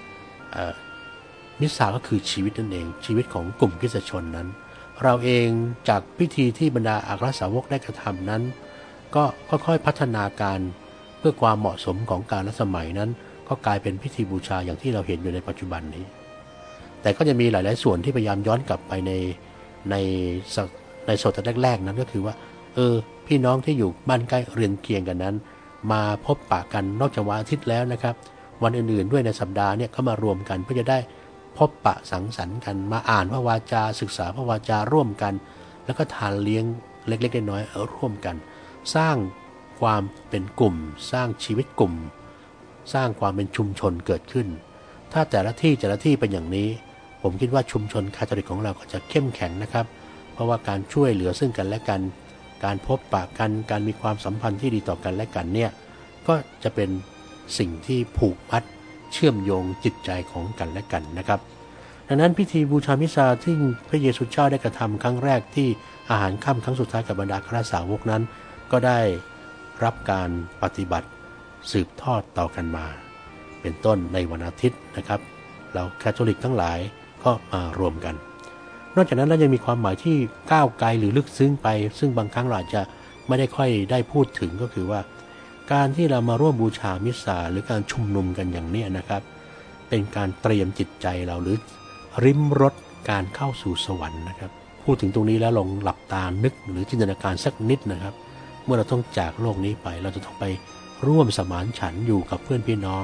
มิสซาก็คือชีวิตนั่นเองชีวิตของกลุ่มคริสตชนนั้นเราเองจากพิธีที่บรรดาอัครสาวกได้กระทำนั้นก็ค่อยๆพัฒนาการเพื่อความเหมาะสมของกาลสมัยนั้นก็กลายเป็นพิธีบูชาอย่างที่เราเห็นอยู่ในปัจจุบันนี้แต่ก็จะมีหลายๆส่วนที่พยายามย้อนกลับไปในโซนแรกๆนั้นก็คือว่าพี่น้องที่อยู่บ้านใกล้เรือนเคียงกันนั้นมาพบปะกันนอกจากวันอาทิตย์แล้วนะครับวันอื่นๆด้วยในสัปดาห์เนี่ยก็มารวมกันเพื่อจะได้พบปะสังสรรค์กันมาอ่านพระวาจาศึกษาพระวาจาร่วมกันแล้วก็ทานเลี้ยงเล็กๆน้อยๆร่วมกันสร้างความเป็นกลุ่มสร้างชีวิตกลุ่มสร้างความเป็นชุมชนเกิดขึ้นถ้าแต่ละที่เป็นอย่างนี้ผมคิดว่าชุมชนคาทอลิกของเราก็จะเข้มแข็งนะครับเพราะว่าการช่วยเหลือซึ่งกันและกันการพบปะกันการมีความสัมพันธ์ที่ดีต่อกันและกันเนี่ยก็จะเป็นสิ่งที่ผูกมัดเชื่อมโยงจิตใจของกันและกันนะครับดังนั้นพิธีบูชามิซาที่พระเยซูเจ้าได้กระทำครั้งแรกที่อาหารค่ำครั้งสุดท้ายกับบรรดาอัครสาวกนั้นก็ได้รับการปฏิบัติสืบทอดต่อกันมาเป็นต้นในวันอาทิตย์นะครับเราคาทอลิกทั้งหลายก็มารวมกันนอกจากนั้นแล้วยังมีความหมายที่ก้าวไกลหรือลึกซึ้งไปซึ่งบางครั้งเราอาจจะไม่ได้ค่อยได้พูดถึงก็คือว่าการที่เรามาร่วมบูชามิซาหรือการชุมนุมกันอย่างนี้นะครับเป็นการเตรียมจิตใจเราหรือริมรสการเข้าสู่สวรรค์นะครับพูดถึงตรงนี้แล้วลองหลับตานึกหรือจินตนาการสักนิดนะครับเมื่อเราต้องจากโลกนี้ไปเราจะต้องไปร่วมสมานฉันท์อยู่กับเพื่อนพี่น้อง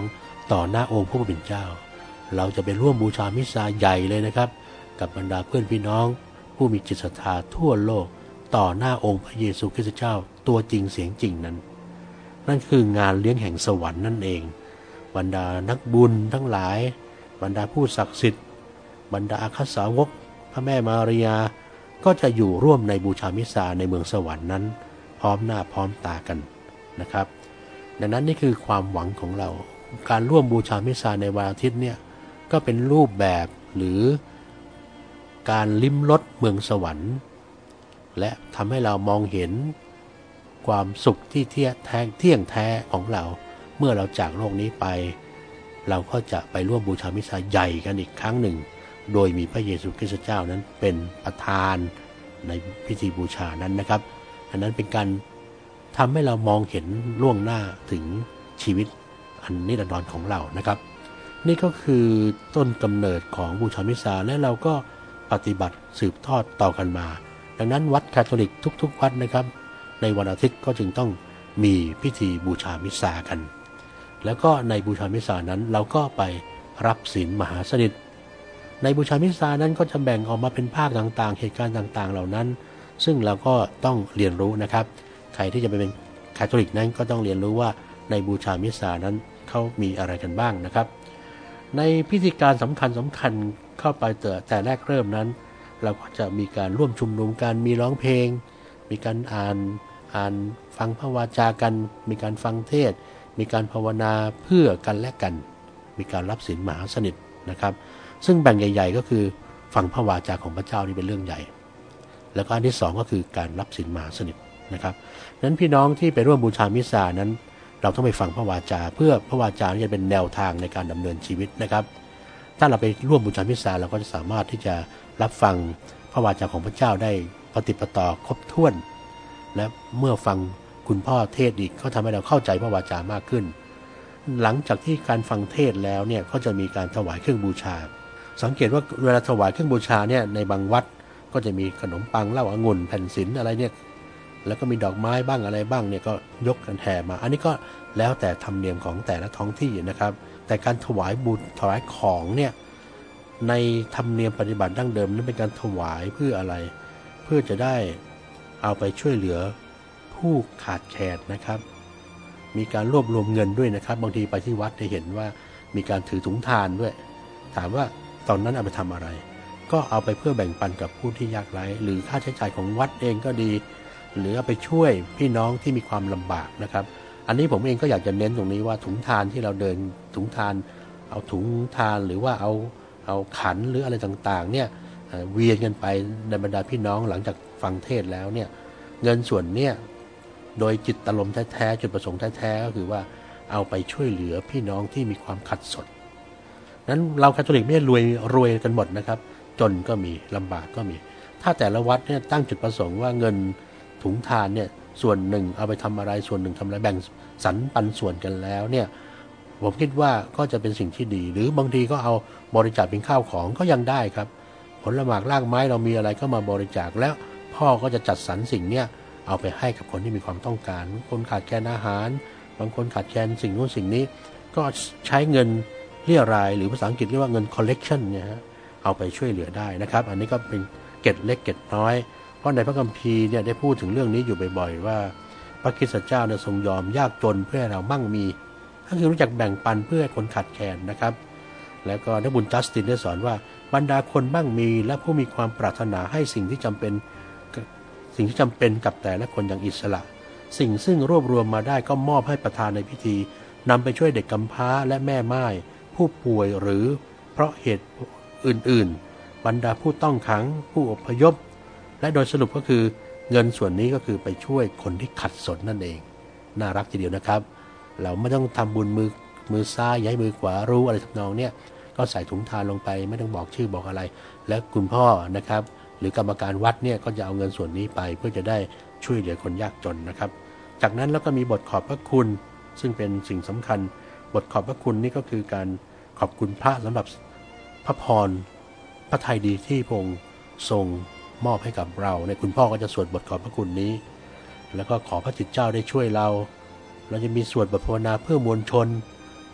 ต่อหน้าองค์พระผู้เป็นเจ้าเราจะไปร่วมบูชามิสซาใหญ่เลยนะครับกับบรรดาเพื่อนพี่น้องผู้มีจิตศรัทธาทั่วโลกต่อหน้าองค์พระเยซูคริสต์เจ้าตัวจริงเสียงจริงนั้นนั่นคืองานเลี้ยงแห่งสวรรค์นั่นเองบรรดานักบุญทั้งหลายบรรดาผู้ศักดิ์สิทธิ์บรรดาอัครสาวกพระแม่มารียาก็จะอยู่ร่วมในบูชามิสซาในเมืองสวรรค์นั้นพร้อมหน้าพร้อมตากันนะครับดังนั้นนี่คือความหวังของเราการร่วมบูชามิสซาในวันอาทิตย์เนี่ยก็เป็นรูปแบบหรือการลิ้มรสเมืองสวรรค์และทำให้เรามองเห็นความสุขที่เที่ยงแท้ของเราเมื่อเราจากโลกนี้ไปเราก็จะไปร่วมบูชามิสซาใหญ่กันอีกครั้งหนึ่งโดยมีพระเยซูคริสต์เจ้านั้นเป็นประธานในพิธีบูชานั้นนะครับอันนั้นเป็นการทำให้เรามองเห็นล่วงหน้าถึงชีวิตอันนิรันดรของเรานะครับนี่ก็คือต้นกำเนิดของบูชามิสซาและเราก็ปฏิบัติสืบทอดต่อกันมาดังนั้นวัดคาทอลิกทุกๆวัดนะครับในวันอาทิตย์ก็จึงต้องมีพิธีบูชามิสซากันแล้วก็ในบูชามิสซานั้นเราก็ไปรับศีลมหาสนิทในบูชามิสซานั้นก็จะแบ่งออกมาเป็นภาคต่างๆเหตุการณ์ต่างๆเหล่านั้นซึ่งเราก็ต้องเรียนรู้นะครับใครที่จะไปเป็นคาทอลิกนั้นก็ต้องเรียนรู้ว่าในบูชามิสซานั้นเขามีอะไรกันบ้างนะครับในพิธีการสำคัญเข้าไปแต่แรกเริ่มนั้นเราก็จะมีการร่วมชุมนุมกันมีร้องเพลงมีการอ่านฟังพระวาจากันมีการฟังเทศน์มีการภาวนาเพื่อกันและกันมีการรับศีลมหาสนิทนะครับซึ่งแบ่งใหญ่ๆก็คือฟังพระวาจาของพระเจ้านี่เป็นเรื่องใหญ่แล้วก็อันที่สองก็คือการรับศีลมหาสนิทนะครับนั้นพี่น้องที่ไปร่วมบูชามิสซานั้นเราต้องไปฟังพระวาจาเพื่อพระวาจานี่จะเป็นแนวทางในการดำเนินชีวิตนะครับถ้าเราไปร่วมบูชามิสซาเราก็จะสามารถที่จะรับฟังพระวาจาของพระเจ้าได้ปฏิปต่อครบถ้วนและเมื่อฟังคุณพ่อเทศอีกก็ทำให้เราเข้าใจพระวาจามากขึ้นหลังจากที่การฟังเทศแล้วเนี่ยก็จะมีการถวายเครื่องบูชาสังเกตว่าเวลาถวายเครื่องบูชาเนี่ยในบางวัดก็จะมีขนมปังเหล้าองุ่นแผ่นศิลอะไรเนี่ยแล้วก็มีดอกไม้บ้างอะไรบ้างเนี่ยก็ยกกันแห่มาอันนี้ก็แล้วแต่ธรรมเนียมของแต่ละท้องที่นะครับแต่การถวายบุญถวายของเนี่ยในธรรมเนียมปฏิบัติดั้งเดิมนั้นเป็นการถวายเพื่ออะไรเพื่อจะได้เอาไปช่วยเหลือผู้ขาดแคลนนะครับมีการรวบรวมเงินด้วยนะครับบางทีไปที่วัดจะเห็นว่ามีการถือถุงทานด้วยถามว่าตอนนั้นเอาไปทำอะไรก็เอาไปเพื่อแบ่งปันกับผู้ที่ยากไร้หรือค่าใช้จ่ายของวัดเองก็ดีหรือเอาไปช่วยพี่น้องที่มีความลำบากนะครับอันนี้ผมเองก็อยากจะเน้นตรงนี้ว่าถุงทานที่เราเดินถุงทานเอาถุงทานหรือว่าเอาขันหรืออะไรต่างๆเนี่ยเวียนกันไปในบรรดาพี่น้องหลังจากฟังเทศแล้วเนี่ยเงินส่วนเนี่ยโดยจิตอารมณ์แท้ๆจุดประสงค์แท้ๆก็คือว่าเอาไปช่วยเหลือพี่น้องที่มีความขัดสนนั้นเราคาทอลิกไม่ได้รวยกันหมดนะครับจนก็มีลำบากก็มีถ้าแต่ละวัดเนี่ยตั้งจุดประสงค์ว่าเงินถุงทานเนี่ยส่วนหนึ่งเอาไปทำอะไรส่วนหนึ่งทำอะไรแบ่งสรรปันส่วนกันแล้วเนี่ยผมคิดว่าก็จะเป็นสิ่งที่ดีหรือบางทีก็เอาบริจาคเป็นข้าวของก็ยังได้ครับผลหมากรากไม้เรามีอะไรก็มาบริจาคแล้วพ่อก็จะจัดสรรสิ่งเนี้ยเอาไปให้กับคนที่มีความต้องการคนขาดแคลนอาหารบางคนขาดแคลนสิ่งนู้นสิ่งนี้ก็ใช้เงินเรี่ยรายหรือภาษาอังกฤษเรียกว่าเงิน collection เนี่ยฮะเอาไปช่วยเหลือได้นะครับอันนี้ก็เป็นเกร็ดเล็กเกร็ดน้อยเพราะในพระคัมภีร์เนี่ยได้พูดถึงเรื่องนี้อยู่บ่อยๆว่าพระคริสต์เจ้าเนี่ยทรงยอมยากจนเพื่อให้เรามั่งมีก็คือรู้จักแบ่งปันเพื่อคนขาดแคลนนะครับแล้วก็นักบุญจัสตินได้สอนว่าบรรดาคนมั่งมีและผู้มีความปรารถนาให้สิ่งที่จำเป็นกับแต่ละคนอย่างอิสระสิ่งซึ่งรวบรวมมาได้ก็มอบให้ประธานในพิธีนำไปช่วยเด็กกำพร้าและแม่ม่ายผู้ป่วยหรือเพราะเหตุอื่นๆบรรดาผู้ต้องขังผู้อพยพและโดยสรุปก็คือเงินส่วนนี้ก็คือไปช่วยคนที่ขัดสนนั่นเองน่ารักทีเดียวนะครับเราไม่ต้องทำบุญมือซ้ายย้ายมือขวารู้อะไรทำนองเนี่ยก็ใส่ถุงทานลงไปไม่ต้องบอกชื่อบอกอะไรและคุณพ่อนะครับหรือกรรมการวัดเนี่ยก็จะเอาเงินส่วนนี้ไปเพื่อจะได้ช่วยเหลือคนยากจนนะครับจากนั้นแล้วก็มีบทขอบพระคุณซึ่งเป็นสิ่งสำคัญบทขอบพระคุณนี่ก็คือการขอบคุณพระสำหรับพระพรพระทัยดีที่พระองค์ทรงมอบให้กับเราในคุณพ่อก็จะสวดบทขอบพระคุณนี้แล้วก็ขอพระจิตเจ้าได้ช่วยเราจะมีสวดบทภาวนาเพื่อมวลชน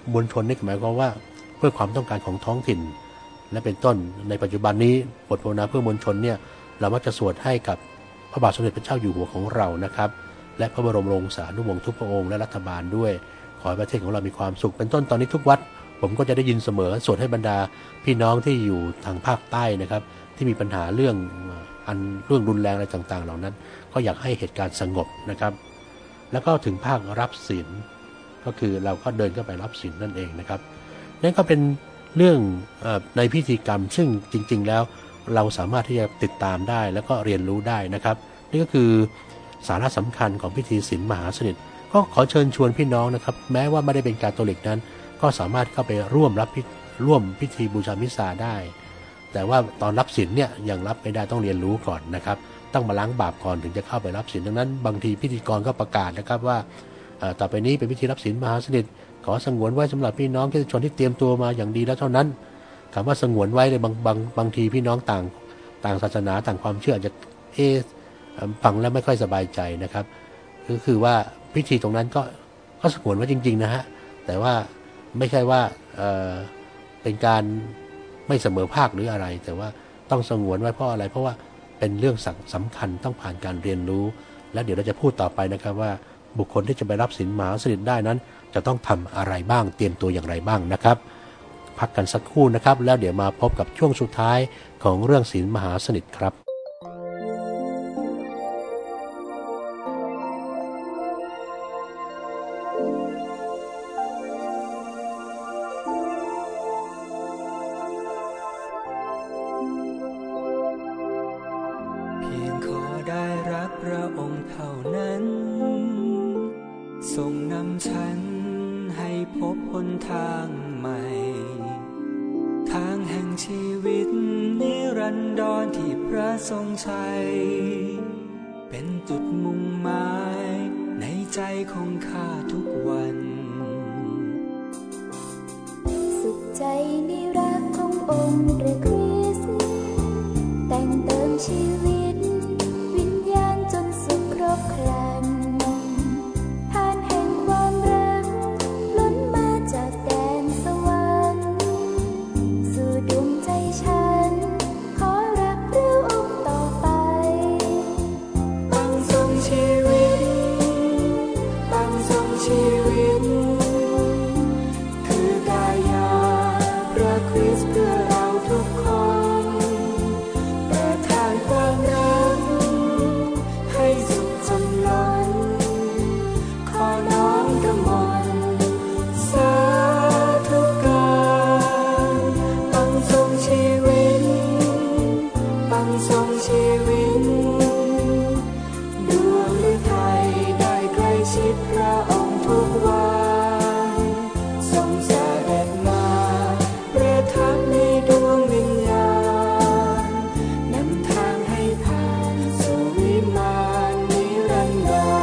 มวลชนนี่หมายความว่าเพื่อความต้องการของท้องถิ่นและเป็นต้นในปัจจุบันนี้บทภาวนาเพื่อมวลชนเนี่ยเรามักจะสวดให้กับพระบาทสมเด็จพระเจ้าอยู่หัวของเรานะครับและพระบรมโรงสานุวงศ์ทุกพระองค์และรัฐบาลด้วยขอให้ประเทศของเรามีความสุขเป็นต้นตอนนี้ทุกวัดผมก็จะได้ยินเสมอสวดให้บรรดาพี่น้องที่อยู่ทางภาคใต้นะครับที่มีปัญหาเรื่องรุนแรงอะไรต่างๆเหล่านั้นก็อยากให้เหตุการณ์สงบนะครับแล้วก็ถึงภาครับศีลก็คือเราก็เดินเข้าไปรับศีลนั่นเองนะครับนั่นก็เป็นเรื่องในพิธีกรรมซึ่งจริงๆแล้วเราสามารถที่จะติดตามได้แล้วก็เรียนรู้ได้นะครับนี่ก็คือสาระสำคัญของพิธีศีลมหาสนิทก็ขอเชิญชวนพี่น้องนะครับแม้ว่าไม่ได้เป็นคาทอลิกนั้นก็สามารถเข้าไปร่วมพิธีบูชามิซาได้แต่ว่าตอนรับศีลเนี่ยยังรับไม่ได้ต้องเรียนรู้ก่อนนะครับต้องมาล้างบาปก่อนถึงจะเข้าไปรับศีลดังนั้นบางทีพิธีกรก็ประกาศนะครับว่าต่อไปนี้เป็นพิธีรับศีลมหาสนิทขอสงวนไว้สำหรับพี่น้องที่ชนที่เตรียมตัวมาอย่างดีแล้วเท่านั้นคำว่าสงวนไว้ในบางทีพี่น้องต่างศาสนาต่างความเชื่ออาจจะฟังแล้วไม่ค่อยสบายใจนะครับคือว่าพิธีตรงนั้นก็สงวนไว้จริงๆนะฮะแต่ว่าไม่ใช่ว่าเป็นการไม่เสมอภาคหรืออะไรแต่ว่าต้องสงวนไว้เพราะอะไรเพราะว่าเป็นเรื่องสำคัญต้องผ่านการเรียนรู้และเดี๋ยวเราจะพูดต่อไปนะครับว่าบุคคลที่จะไปรับศีลมหาสนิทได้นั้นจะต้องทำอะไรบ้างเตรียมตัวอย่างไรบ้างนะครับพักกันสักครู่นะครับแล้วเดี๋ยวมาพบกับช่วงสุดท้ายของเรื่องศีลมหาสนิทครับเพียงขอได้รักพระองค์เท่านั้นทรงนำฉันให้พบหนทางใหม่ทางแห่งชีวิตนิรันดรที่พระทรงใช้เป็นจุดมุ่งหมายในใจของข้าทุกวันสุขใจในรักขององค์พระคริสต์แต่งเติมชีวิตวิญญาณจนสุขครบครันทานแห่งความรักล้นมาจากแดนสวรรค์สู่ดวงใจฉันขอรักพระองค์ต่อไปตั้งทรงชีวิตตั้งทรงชีวิตคือกายาพระคริสต์เพื่อเราทุกคนประทานความรักให้สุขจำล้นขอน้อมกมลสาธุการตั้งทรงชีวิตตั้งทรงชีวิตดวงฤทัยได้ใกล้ชิดพระองค์ทุกวันทรงเสด็จมาประทับในดวงวิญญาณนำทางให้ผ่านสู่วิมานนิรันดร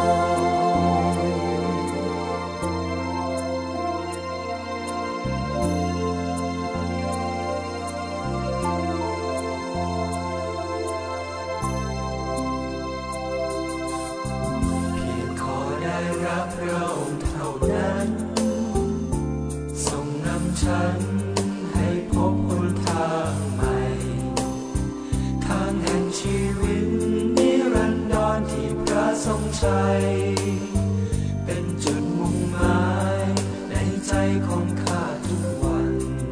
เพียงขอได้รับพระองค์เท่านั้นทรงนำฉันให้พบหนทางใหม่ทางแห่งชีวิตนิรันดรที่พระทรงใช้เป็นจุดมุ่งหมายในใจของข้าทุกวัน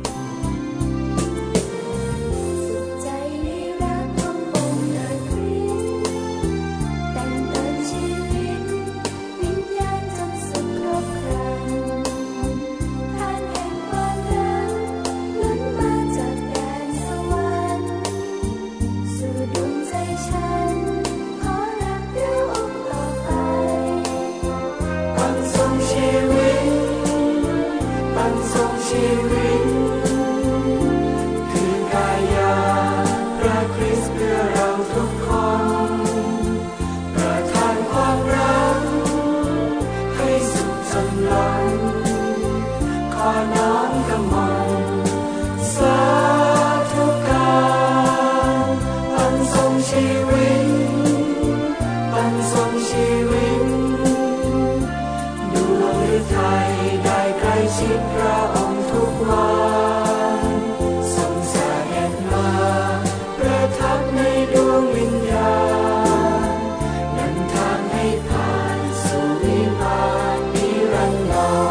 สุขใจในรักขององค์พระคริสต์แต่งเติมชีวิตวิญญาณจนสุขครบครันทานแห่งความรักล้นมาจากแดนสวรรค์สู่ดวงใจฉันขอรักพระองค์ต่อไปตั้งทรงชีวิตตั้งทรงชีวิตคือกายาพระคริสต์เพื่อเราทุกคนประทานความรักให้สุขจนล้นขอน้อมกมลสาธุการตั้งทรงชีวิตตั้งทรงชีวิตดวงฤทัยได้ใกล้ชิชิดพระองค์ทุกวันทรงเสด็จมาประทับในดวงวิญญาณนำทางให้ผ่านสู่นิพพานนิรันดร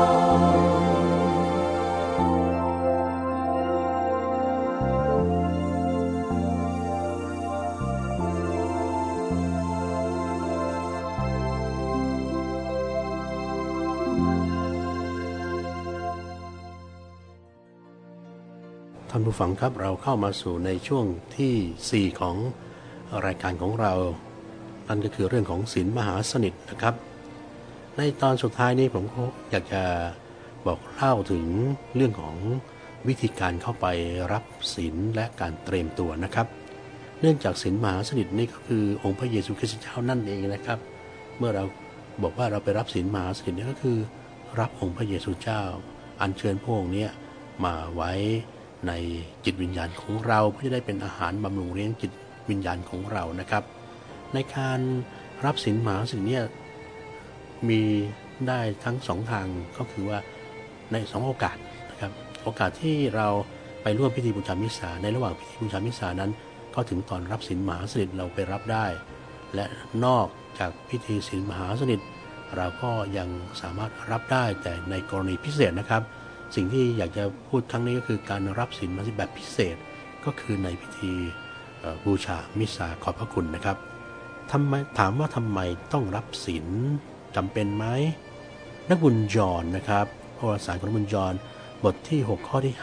ท่านผู้ฟังครับเราเข้ามาสู่ในช่วงที่4ของรายการของเรานั่นก็คือเรื่องของศีลมหาสนิทนะครับในตอนสุดท้ายนี้ผมก็อยากจะบอกเล่าถึงเรื่องของวิธีการเข้าไปรับศีลและการเตรียมตัวนะครับเนื่องจากศีลมหาสนิทนี่ก็คือองค์พระเยซูคริสต์เจ้านั่นเองนะครับเมื่อเราบอกว่าเราไปรับศีลมหาสนิทนี่ก็คือรับองค์พระเยซูเจ้าอัญเชิญพระองค์นี้มาไว้ในจิตวิญญาณของเราเพื่อจะได้เป็นอาหารบำรุงเลี้ยงจิตวิญญาณของเรานะครับในการรับศีลมหาสนิทเนี่ยมีได้ทั้งสองทางก็คือว่าใน2โอกาสนะครับโอกาสที่เราไปร่วมพิธีบูชามิสซาในระหว่างพิธีบูชามิสซานั้นก็ถึงตอนรับศีลมหาสนิทเราไปรับได้และนอกจากพิธีศีลมหาสนิทเราก็ยังสามารถรับได้แต่ในกรณีพิเศษนะครับสิ่งที่อยากจะพูดครั้งนี้ก็คือการรับศีลมหาสนิทแบบพิเศษก็คือในพิธีบูชามิสซาขอบพระคุณนะครับถามว่าทำไมต้องรับศีลจำเป็นไหมนักบุญยอห์นนะครับประวัติศาสตร์ของนักบุญยอห์นบทที่6ข้อที่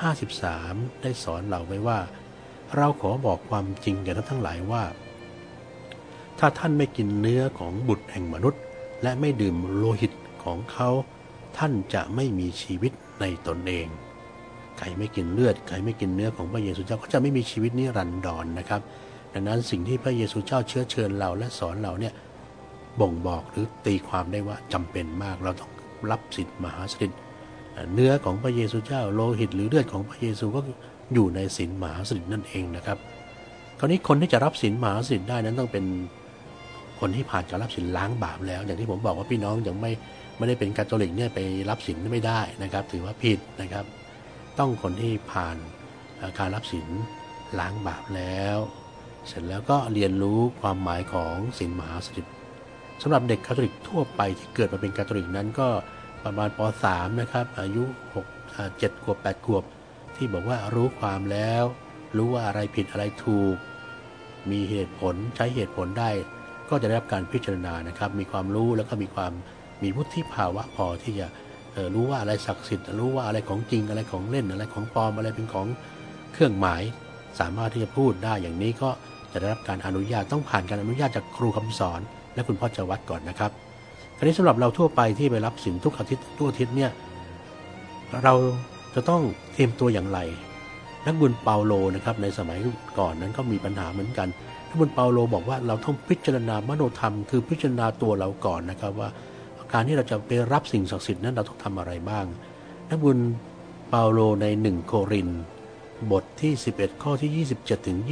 53ได้สอนเราไว้ว่าเราขอบอกความจริงแก่ท่านทั้งหลายว่าถ้าท่านไม่กินเนื้อของบุตรแห่งมนุษย์และไม่ดื่มโลหิตของเขาท่านจะไม่มีชีวิตในตนเองใครไม่กินเลือดใครไม่กินเนื้อของพระเยซูเจ้าก็จะไม่มีชีวิตนิรันดรนะครับดังนั้นสิ่งที่พระเยซูเจ้าเชื้อเชิญเราและสอนเราเนี่ยบ่งบอกหรือตีความได้ว่าจำเป็นมากเราต้องรับศีลมหาสนิทเนื้อของพระเยซูเจ้าโลหิตหรือเลือดของพระเยซูก็อยู่ในศีลมหาสนิทนั่นเองนะครับคราวนี้คนที่จะรับศีลมหาสนิทได้นั้นต้องเป็นคนที่ผ่านการรับศีลล้างบาปแล้วอย่างที่ผมบอกว่าพี่น้องยังไม่ได้เป็นคาทอลิกเนี่ยไปรับศีลไม่ได้นะครับถือว่าผิดนะครับต้องคนที่ผ่านการรับศีลล้างบาปแล้วเสร็จแล้วก็เรียนรู้ความหมายของศีลมหาสนิทสำหรับเด็กคาทอลิกทั่วไปที่เกิดมาเป็นคาทอลิกนั้นก็ประมาณป.3 นะครับอายุ7 ขวบ 8 ขวบที่บอกว่ารู้ความแล้วรู้ว่าอะไรผิดอะไรถูกมีเหตุผลใช้เหตุผลได้ก็จะได้รับการพิจารณานะครับมีความรู้แล้วก็มีวุฒิภาวะพอที่จะรู้ว่าอะไรศักดิ์สิทธิ์รู้ว่าอะไรของจริงอะไรของเล่นอะไรของปลอมอะไรเป็นของเครื่องหมายสามารถที่จะพูดได้อย่างนี้ก็จะได้รับการอนุญาตต้องผ่านการอนุญาตจากครูคำสอนและคุณพ่อเจ้าวัดก่อนนะครับคราวนี้สำหรับเราทั่วไปที่ไปรับศีลทุกอาทิตย์เนี่ยเราจะต้องเตรียมตัวอย่างไรนักบุญเปาโลนะครับในสมัยก่อนนั้นก็มีปัญหาเหมือนกันนักบุญเปาโลบอกว่าเราต้องพิจารณามโนธรรมคือพิจารณาตัวเราก่อนนะครับว่าการที่เราจะไปรับสิ่งศักดิ์สิทธิ์นั้นเราต้องทำอะไรบ้างนักบุญเปาโลใน1 โครินธ์บทที่11ข้อที่27ถึง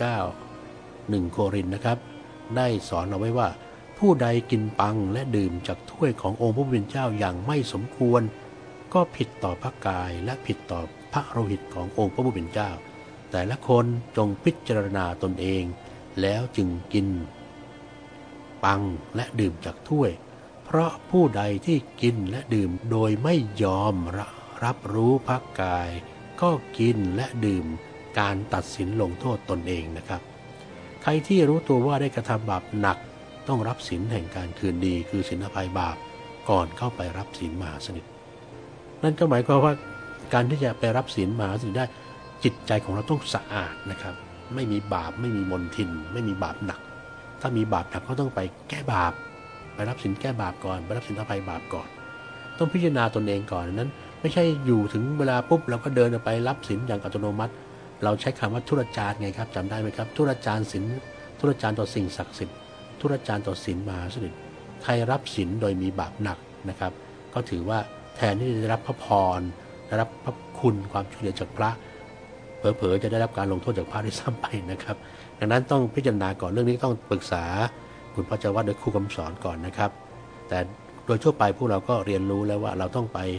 29 1 โครินธ์นะครับได้สอนเอาไว้ว่าผู้ใดกินปังและดื่มจากถ้วยขององค์พระผู้เป็นเจ้าอย่างไม่สมควรก็ผิดต่อพระกายและผิดต่อพระโลหิตขององค์พระผู้เป็นเจ้าแต่ละคนจงพิจารณาตนเองแล้วจึงกินปังและดื่มจากถ้วยเพราะผู้ใดที่กินและดื่มโดยไม่ยอมรับรู้พระกายก็กินและดื่มการตัดสินลงโทษตนเองนะครับใครที่รู้ตัวว่าได้กระทำบาปหนักต้องรับศีลแห่งการคืนดีคือศีลอภัยบาปก่อนเข้าไปรับศีลมหาสนิทนั่นก็หมายความว่าการที่จะไปรับศีลมหาสนิทได้จิตใจของเราต้องสะอาดนะครับไม่มีบาปไม่มีมลทินไม่มีบาปหนักถ้ามีบาปหนักก็ต้องไปแก้บาปไปรับศีลแก้บาปก่อนไปรับศีลอภัยบาปก่อนต้องพิจารณาตนเองก่อนนั้นไม่ใช่อยู่ถึงเวลาปุ๊บเราก็เดินไปรับศีลอย่างอัตโนมัติเราใช้คำว่าทุรจารไงครับจำได้ไหมครับทุรจารศีลทุรจารต่อสิ่งศักดิ์สิทธิ์ทุรจารต่อศีลมหาสนิทใครรับศีลโดยมีบาปหนักนะครับก็ถือว่าแทนที่จะได้รับพระพรได้รับพระคุณความช่วยเหลือจากพระเผลอๆจะได้รับการลงโทษจากพระด้วยซ้ำไปนะครับดังนั้นต้องพิจารณาก่อนเรื่องนี้ต้องปรึกษาคุณพ่อเจ้าวัดโดยครูคำสอนก่อนนะครับแต่โดยทั่วไปพวกเราก็เรียนรู้แล้วว่าเราต้องไป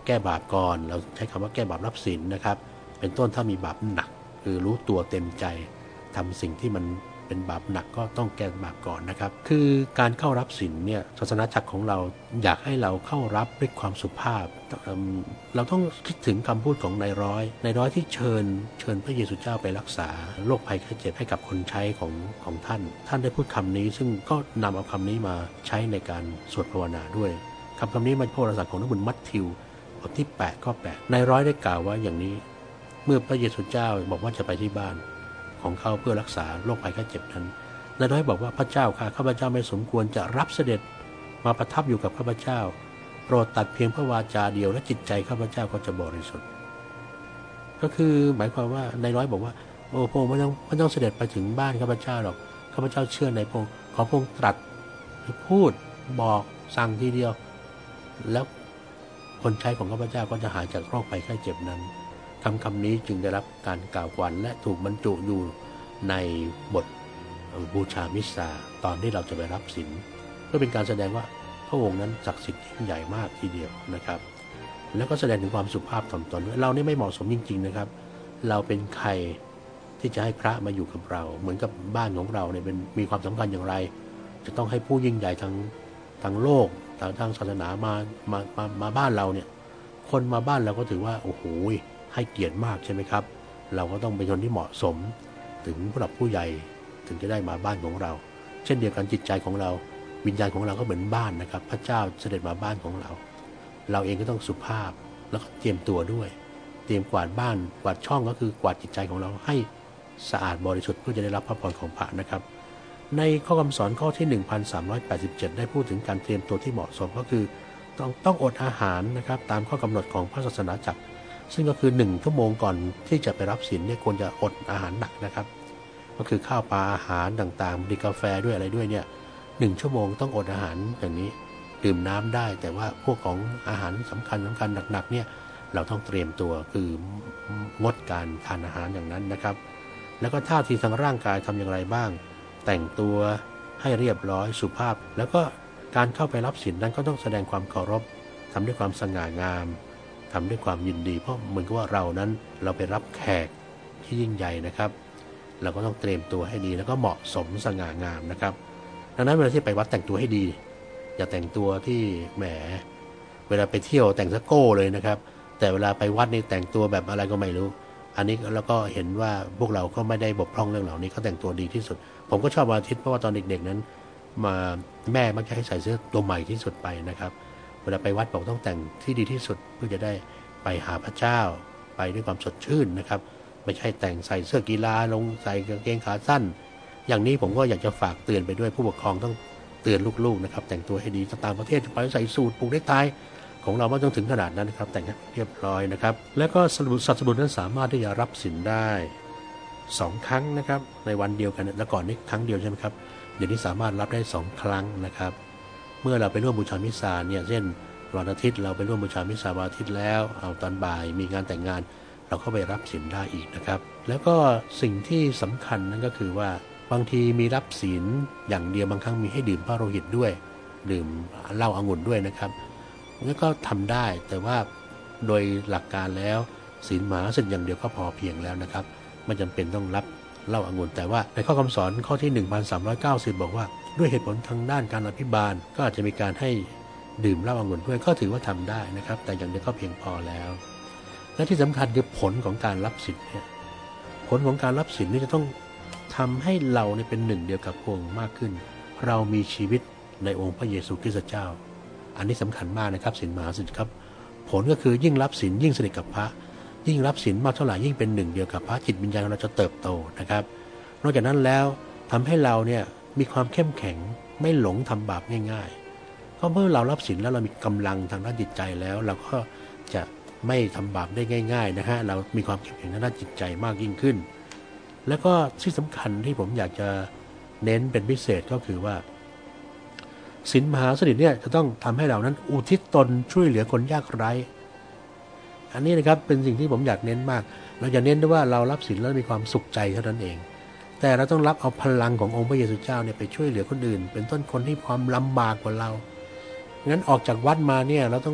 แก้บาปก่อนเราใช้คำว่าแก้บาปรับศีลนะครับเป็นต้นถ้ามีบาปหนักคือรู้ตัวเต็มใจทำสิ่งที่มันเป็นบาปหนักก็ต้องแก้บาปก่อนนะครับคือการเข้ารับศีลเนี่ยศาสนาจักรของเราอยากให้เราเข้ารับด้วยความสุภาพเราต้องคิดถึงคำพูดของนายร้อยที่เชิญพระเยซูเจ้าไปรักษาโรคภัยไข้เจ็บให้กับคนใช้ของท่านได้พูดคำนี้ซึ่งก็นำเอาคำนี้มาใช้ในการสวดภาวนาด้วยคำนี้มาจากพระวจนะของพระบุญมัทธิวบทที่8ข้อ8นายร้อยได้กล่าวว่าอย่างนี้เมื่อพระเยซูเจ้าบอกว่าจะไปที่บ้านของเขาเพื่อรักษาโรคภัยไข้เจ็บนั้นนายน้อยบอกว่าพระเจ้าข้าพเจ้าไม่สมควรจะรับเสด็จมาประทับอยู่กับข้าพเจ้าโปรดตัดเพียงพระวาจาเดียวและจิตใจข้าพเจ้าก็จะบริสุทธิ์ก็คือหมายความว่านายน้อยบอกว่าโอ้พระองค์ไม่ต้องเสด็จไปถึงบ้านข้าพเจ้าหรอกข้าพเจ้าเชื่อในพระองค์ขอพระองค์ตรัสพูดบอกสั่งทีเดียวแล้วคนใช้ของข้าพเจ้าก็จะหายจากโรคภัยไข้เจ็บนั้นคำนี้จึงได้รับการกล่าวขวัญและถูกบรรจุอยู่ในบทบูชามิสซาตอนที่เราจะไปรับศีลเพื่อเป็นการแสดงว่าพระองค์นั้นศักดิ์สิทธิ์ยิ่งใหญ่มากทีเดียวนะครับแล้วก็แสดงถึงความสุภาพถ่อมตนเรานี่ไม่เหมาะสมจริงๆนะครับเราเป็นใครที่จะให้พระมาอยู่กับเราเหมือนกับบ้านของเราเนี่ยมีความสำคัญอย่างไรจะต้องให้ผู้ยิ่งใหญ่ทางโลกทางศาสนามาบ้านเราเนี่ยคนมาบ้านเราก็ถือว่าโอ้โหให้เกียรติมากใช่ไหมครับเราก็ต้องเป็นคนที่เหมาะสมถึงผู้หลักผู้ใหญ่ถึงจะได้มาบ้านของเราเช่นเดียวกันจิตใจของเราวิญญาณของเราก็เหมือนบ้านนะครับพระเจ้าเสด็จมาบ้านของเราเองก็ต้องสุภาพแล้วก็เตรียมตัวด้วยเตรียมกวาดบ้านกวาดช่องก็คือกวาดจิตใจของเราให้สะอาดบริสุทธิ์เพื่อจะได้รับพระพรของพระนะครับในข้อคำสอนข้อที่ 1387 ได้พูดถึงการเตรียมตัวที่เหมาะสมก็คือต้องอดอาหารนะครับตามข้อกำหนดของพระศาสนาจักรซึ่งก็คือ1 ชั่วโมงก่อนที่จะไปรับศีลเนี่ยควรจะอดอาหารหนักนะครับก็คือข้าวปลาอาหารต่างๆดื่มกาแฟด้วยอะไรด้วยเนี่ย1 ชั่วโมงต้องอดอาหารอย่างนี้ดื่มน้ำได้แต่ว่าพวกของอาหารสำคัญหนักๆเนี่ยเราต้องเตรียมตัวคืองดการทานอาหารอย่างนั้นนะครับแล้วก็ท่าทีทางร่างกายทำอย่างไรบ้างแต่งตัวให้เรียบร้อยสุภาพแล้วก็การเข้าไปรับศีลนั้นก็ต้องแสดงความเคารพทำด้วยความสง่างามทำด้วยความยินดีเพราะเหมือนกับว่าเราไปรับแขกที่ยิ่งใหญ่นะครับเราก็ต้องเตรียมตัวให้ดีแล้วก็เหมาะสมสง่างามนะครับดังนั้นเวลาที่ไปวัดแต่งตัวให้ดีอย่าแต่งตัวที่แหมเวลาไปเที่ยวแต่งสะโก้เลยนะครับแต่เวลาไปวัดนี่แต่งตัวแบบอะไรก็ไม่รู้อันนี้แล้วก็เห็นว่าพวกเราก็ไม่ได้บกพร่องเรื่องเหล่านี้เขาแต่งตัวดีที่สุดผมก็ชอบวันอาทิตย์เพราะว่าตอนเด็กๆนั้นมาแม่มักจะให้ใส่เสื้อตัวใหม่ที่สุดไปนะครับเวลาไปวัดบอกต้องแต่งที่ดีที่สุดเพื่อจะได้ไปหาพระเจ้าไปด้วยความสดชื่นนะครับไม่ใช่แต่งใส่เสื้อกีฬาลงใส่กางเกงขาสั้นอย่างนี้ผมก็อยากจะฝากเตือนไปด้วยผู้ปกครองต้องเตือนลูกๆนะครับแต่งตัวให้ดีต่างประเทศไปใส่สูทผูกเนคไทของเราไม่ต้องถึงขนาดนั้นนะครับแต่งให้เรียบร้อยนะครับแล้วก็สัตว์สรุปนั้นสามารถที่จะรับศีลได้2 ครั้งนะครับในวันเดียวกันแล้วก่อนนี้ครั้งเดียวใช่ไหมครับเดี๋ยวนี้สามารถรับได้2 ครั้งนะครับเมื่อเราไปร่วมบูชามิสซาเนี่ยเช่นวันอาทิตย์เราไปร่วมบูชามิสซาวันอาทิตย์แล้วเอาตอนบ่ายมีงานแต่งงานเราก็ไปรับศีลได้อีกนะครับแล้วก็สิ่งที่สำคัญนั่นก็คือว่าบางทีมีรับศีลอย่างเดียวบางครั้งมีให้ดื่มพระโลหิตด้วยดื่มเหล้าองุ่นด้วยนะครับแล้วก็ทำได้แต่ว่าโดยหลักการแล้วศีลมหาศีลอย่างเดียวก็พอเพียงแล้วนะครับไม่จำเป็นต้องรับเหล้าองุ่นแต่ว่าในข้อคำสอนข้อที่ 1390 บอกว่าด้วยเหตุผลทางด้านการอภิบาลก็อาจจะมีการให้ดื่มเหล้าองุ่นด้วยก็ถือว่าทำได้นะครับแต่อย่างเดียวก็เพียงพอแล้วและที่สำคัญคือผลของการรับศีลเนี่ยผลของการรับศีลนี่จะต้องทำให้เราเป็นหนึ่งเดียวกับพระองค์มากขึ้นเรามีชีวิตในองค์พระเยซูคริสต์เจ้าอันนี้สำคัญมากนะครับศีลมหาศีลครับผลก็คือยิ่งรับศีลยิ่งสนิทกับพระยิ่งรับศีลมากเท่าไหร่ยิ่งเป็นหนึ่งเดียวกับพระจิตวิญญาณของเราจะเติบโตนะครับนอกจากนั้นแล้วทำให้เราเนี่ยมีความเข้มแข็งไม่หลงทำบาปง่ายๆก็เมื่อเรารับศีลแล้วเรามีกำลังทางด้านจิตใจแล้วเราก็จะไม่ทำบาปได้ง่ายๆนะฮะเรามีความเข้มแข็งทางด้านจิตใจมากยิ่งขึ้นแล้วก็ที่สำคัญที่ผมอยากจะเน้นเป็นพิเศษก็คือว่าศีลมหาสนิทเนี่ยจะต้องทำให้เรานั้นอุทิศตนช่วยเหลือคนยากไร้อันนี้นะครับเป็นสิ่งที่ผมอยากเน้นมากเราจะเน้นด้วยว่าเรารับศีลแล้วมีความสุขใจเท่านั้นเองแต่เราต้องรับเอาพลังขององค์พระเยซูเจ้าเนี่ยไปช่วยเหลือคนอื่นเป็นต้นคนที่ความลำบากกว่าเรางั้นออกจากวัดมาเนี่ยเราต้อง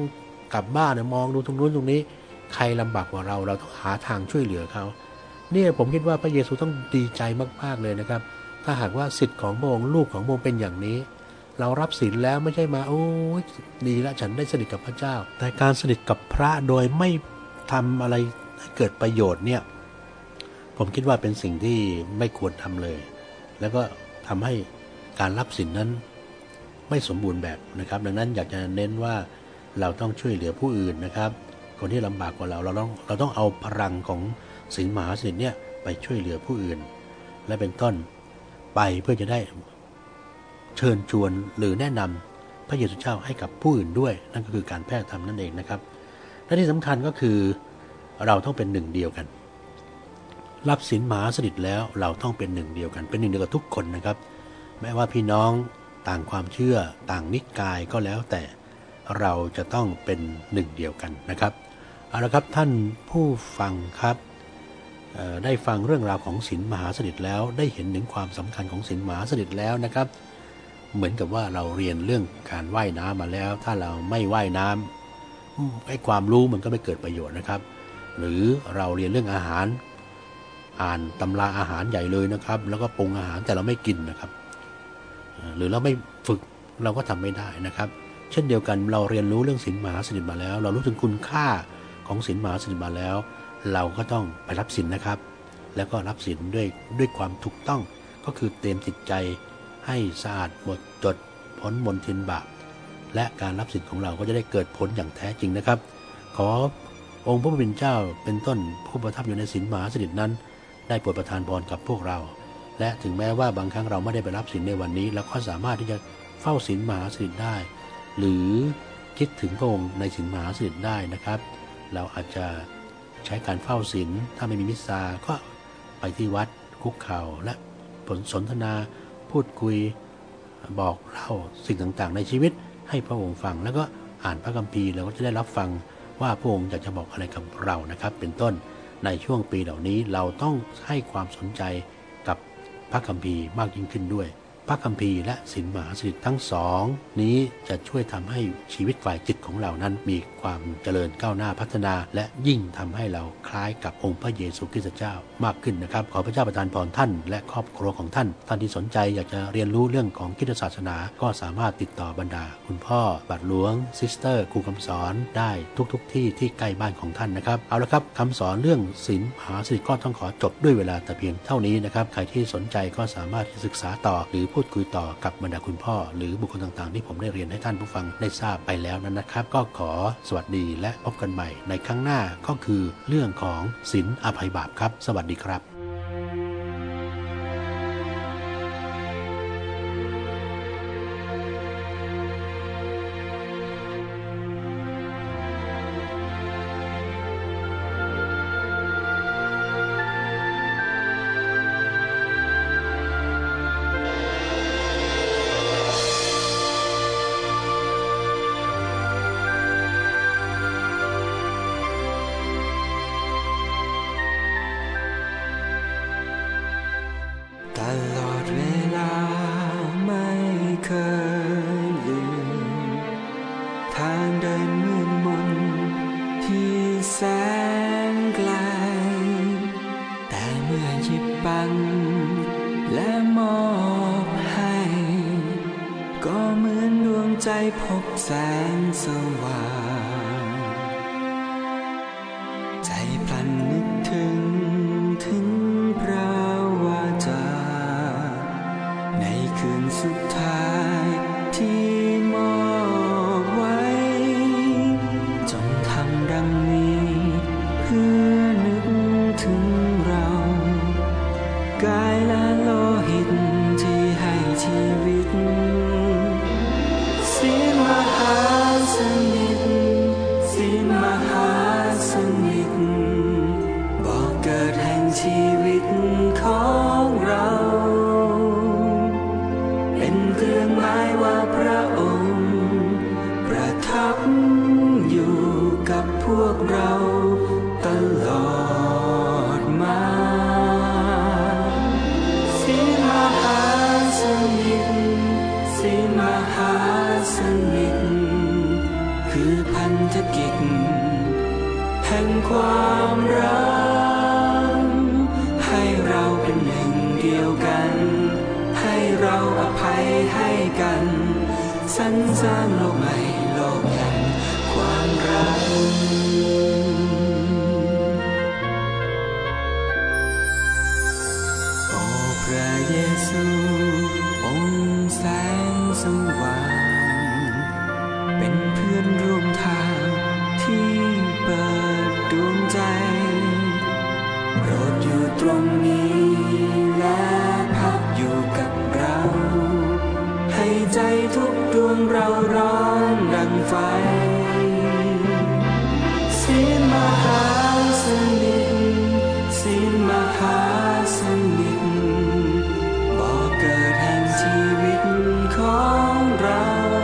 กลับบ้านมองดูตรงนู้นตรงนี้ใครลำบากกว่าเราต้องหาทางช่วยเหลือเขาเนี่ยผมคิดว่าพระเยซูต้องดีใจมากๆเลยนะครับถ้าหากว่าสิทธิ์ของพระองค์ลูกของพระองค์เป็นอย่างนี้เรารับศีลแล้วไม่ใช่มาโอ้ยดีแล้วฉันได้สนิทกับพระเจ้าแต่การสนิทกับพระโดยไม่ทำอะไรให้เกิดประโยชน์เนี่ยผมคิดว่าเป็นสิ่งที่ไม่ควรทำเลยแล้วก็ทำให้การรับศีลนั้นไม่สมบูรณ์แบบนะครับดังนั้นอยากจะเน้นว่าเราต้องช่วยเหลือผู้อื่นนะครับคนที่ลำบากกว่าเราต้องเอาพลังของศีลมหาศีลเนี่ยไปช่วยเหลือผู้อื่นและเป็นต้นไปเพื่อจะได้เชิญชวนหรือแนะนำพระเยซูเจ้าให้กับผู้อื่นด้วยนั่นก็คือการแพร่ธรรมนั่นเองนะครับและที่สำคัญก็คือเราต้องเป็นหนึ่งเดียวกันรับศีลมหาสนิทแล้วเราต้องเป็นหนึ่งเดียวกันเป็นหนึ่งเดียวกับทุกคนนะครับแม้ว่าพี่น้องต่างความเชื่อต่างนิกายก็แล้วแต่เราจะต้องเป็นหนึ่งเดียวกันนะครับเอาละครับท่านผู้ฟังครับได้ฟังเรื่องราวของศีลมหาสนิทแล้วได้เห็นถึงความสำคัญของศีลมหาสนิทแล้วนะครับเหมือนกับว่าเราเรียนเรื่องการว่ายน้ำมาแล้วถ้าเราไม่ว่ายน้ำไอ้ความรู้มันก็ไม่เกิดประโยชน์นะครับหรือเราเรียนเรื่องอาหารอ่านตำราอาหารใหญ่เลยนะครับแล้วก็ปรุงอาหารแต่เราไม่กินนะครับหรือเราไม่ฝึกเราก็ทำไม่ได้นะครับเช่นเดียวกันเราเรียนรู้เรื่องศีลมหาสนิทมาแล้วเรารู้ถึงคุณค่าของศีลมหาสนิทมาแล้วเราก็ต้องไปรับศีลนะครับแล้วก็รับศีลด้วยความถูกต้องก็คือเตรียมจิตใจให้สะอาดหมดจดพ้นมลทินบาปและการรับศีลของเราก็จะได้เกิดผลอย่างแท้จริงนะครับขอองค์พระผู้เป็นเจ้าเป็นต้นผู้ประทับอยู่ในศีลมหาสนิทนั้นได้โปรดประทานพรกับพวกเราและถึงแม้ว่าบางครั้งเราไม่ได้ไปรับศีลในวันนี้เราก็สามารถที่จะเฝ้าศีลมหาสนิทได้หรือคิดถึงพระองค์ในศีลมหาสนิทได้นะครับเราอาจจะใช้การเฝ้าศีลถ้าไม่มีมิสซาก็ไปที่วัดคุกเข่าและสนทนาพูดคุยบอกเล่าสิ่งต่างๆในชีวิตให้พระองค์ฟังแล้วก็อ่านพระคัมภีร์เราก็จะได้รับฟังว่าพระองค์อยากจะบอกอะไรกับเรานะครับเป็นต้นในช่วงปีเหล่านี้เราต้องให้ความสนใจกับพระคัมภีร์มากยิ่งขึ้นด้วยพระคัมภีร์และศีลมหาสนิททั้งสองนี้จะช่วยทำให้ชีวิตฝ่ายจิตของเรานั้นมีความเจริญก้าวหน้าพัฒนาและยิ่งทำให้เราคล้ายกับองค์พระเยซูคริสต์เจ้ามากขึ้นนะครับขอพระเจ้าประทานพรท่านและครอบครัวของท่านที่สนใจอยากจะเรียนรู้เรื่องของคริสตศาสนาก็สามารถติดต่อบรรดาคุณพ่อบาทหลวงซิสเตอร์ครูคำสอนได้ทุกที่ที่ใกล้บ้านของท่านนะครับเอาละครับคำสอนเรื่องศีลมหาสนิทก็ต้องขอจบด้วยเวลาแต่เพียงเท่านี้นะครับใครที่สนใจก็สามารถศึกษาต่อหรือพูดคุยต่อกับบรรดาคุณพ่อหรือบุคคลต่างๆที่ผมได้เรียนให้ท่านผู้ฟังได้ทราบไปแล้วนั้นนะครับก็ขอสวัสดีและพบกันใหม่ในครั้งหน้าก็คือเรื่องของศีลอภัยบาปครับสวัสดีครับตลอดเวลาไม่เคยลืมทางเดินมืดมนที่แสนไกลแต่เมื่อหยิบปันและมอบให้ก็เหมือนดวงใจพบแสงสว่างใจพลันนึกถึงพระวาจาในคืนสุดท้ายที่มอบไว้จงทำดังนี้เพื่อนึกถึงเรากายและโลหิตที่ให้ชีวิตศีลมหาสนิทธกิจแห่งความรักให้เราเป็นหนึ่งเดียวกันให้เราอภัยให้กันสรรสร้างโลกใหม่โลกแห่งความรักโอ้พระเยซูองค์แสงสว่างเป็นเพื่อนร่วมทางที่เปิดดวงใจโปรดอยู่ตรงนี้และพักอยู่กับเราให้ใจทุกดวงเราร้อนดังไฟเสียงมหาสนิทเสียงมหาสนิทบอกเกิดแห่งชีวิตของเรา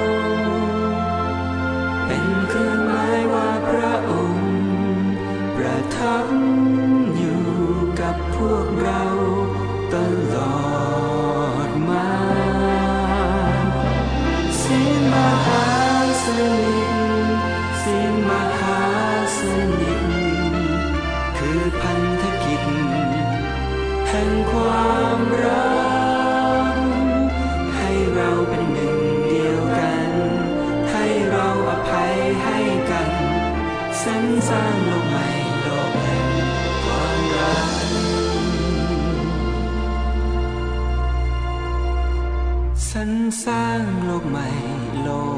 เป็นเครื่องหมายว่าพระองค์ประทับอยู่กับพวกเราตลอดมาเสียงมหาสนิทเสียงมหาสนิทคือพันธกิจแห่งความรักให้เราเป็นหนึ่งเดียวกันให้เราอภัยให้กันสรรสร้างโลกใหม่โลกแห่งความรักสรรสร้างโลกใหม่โลก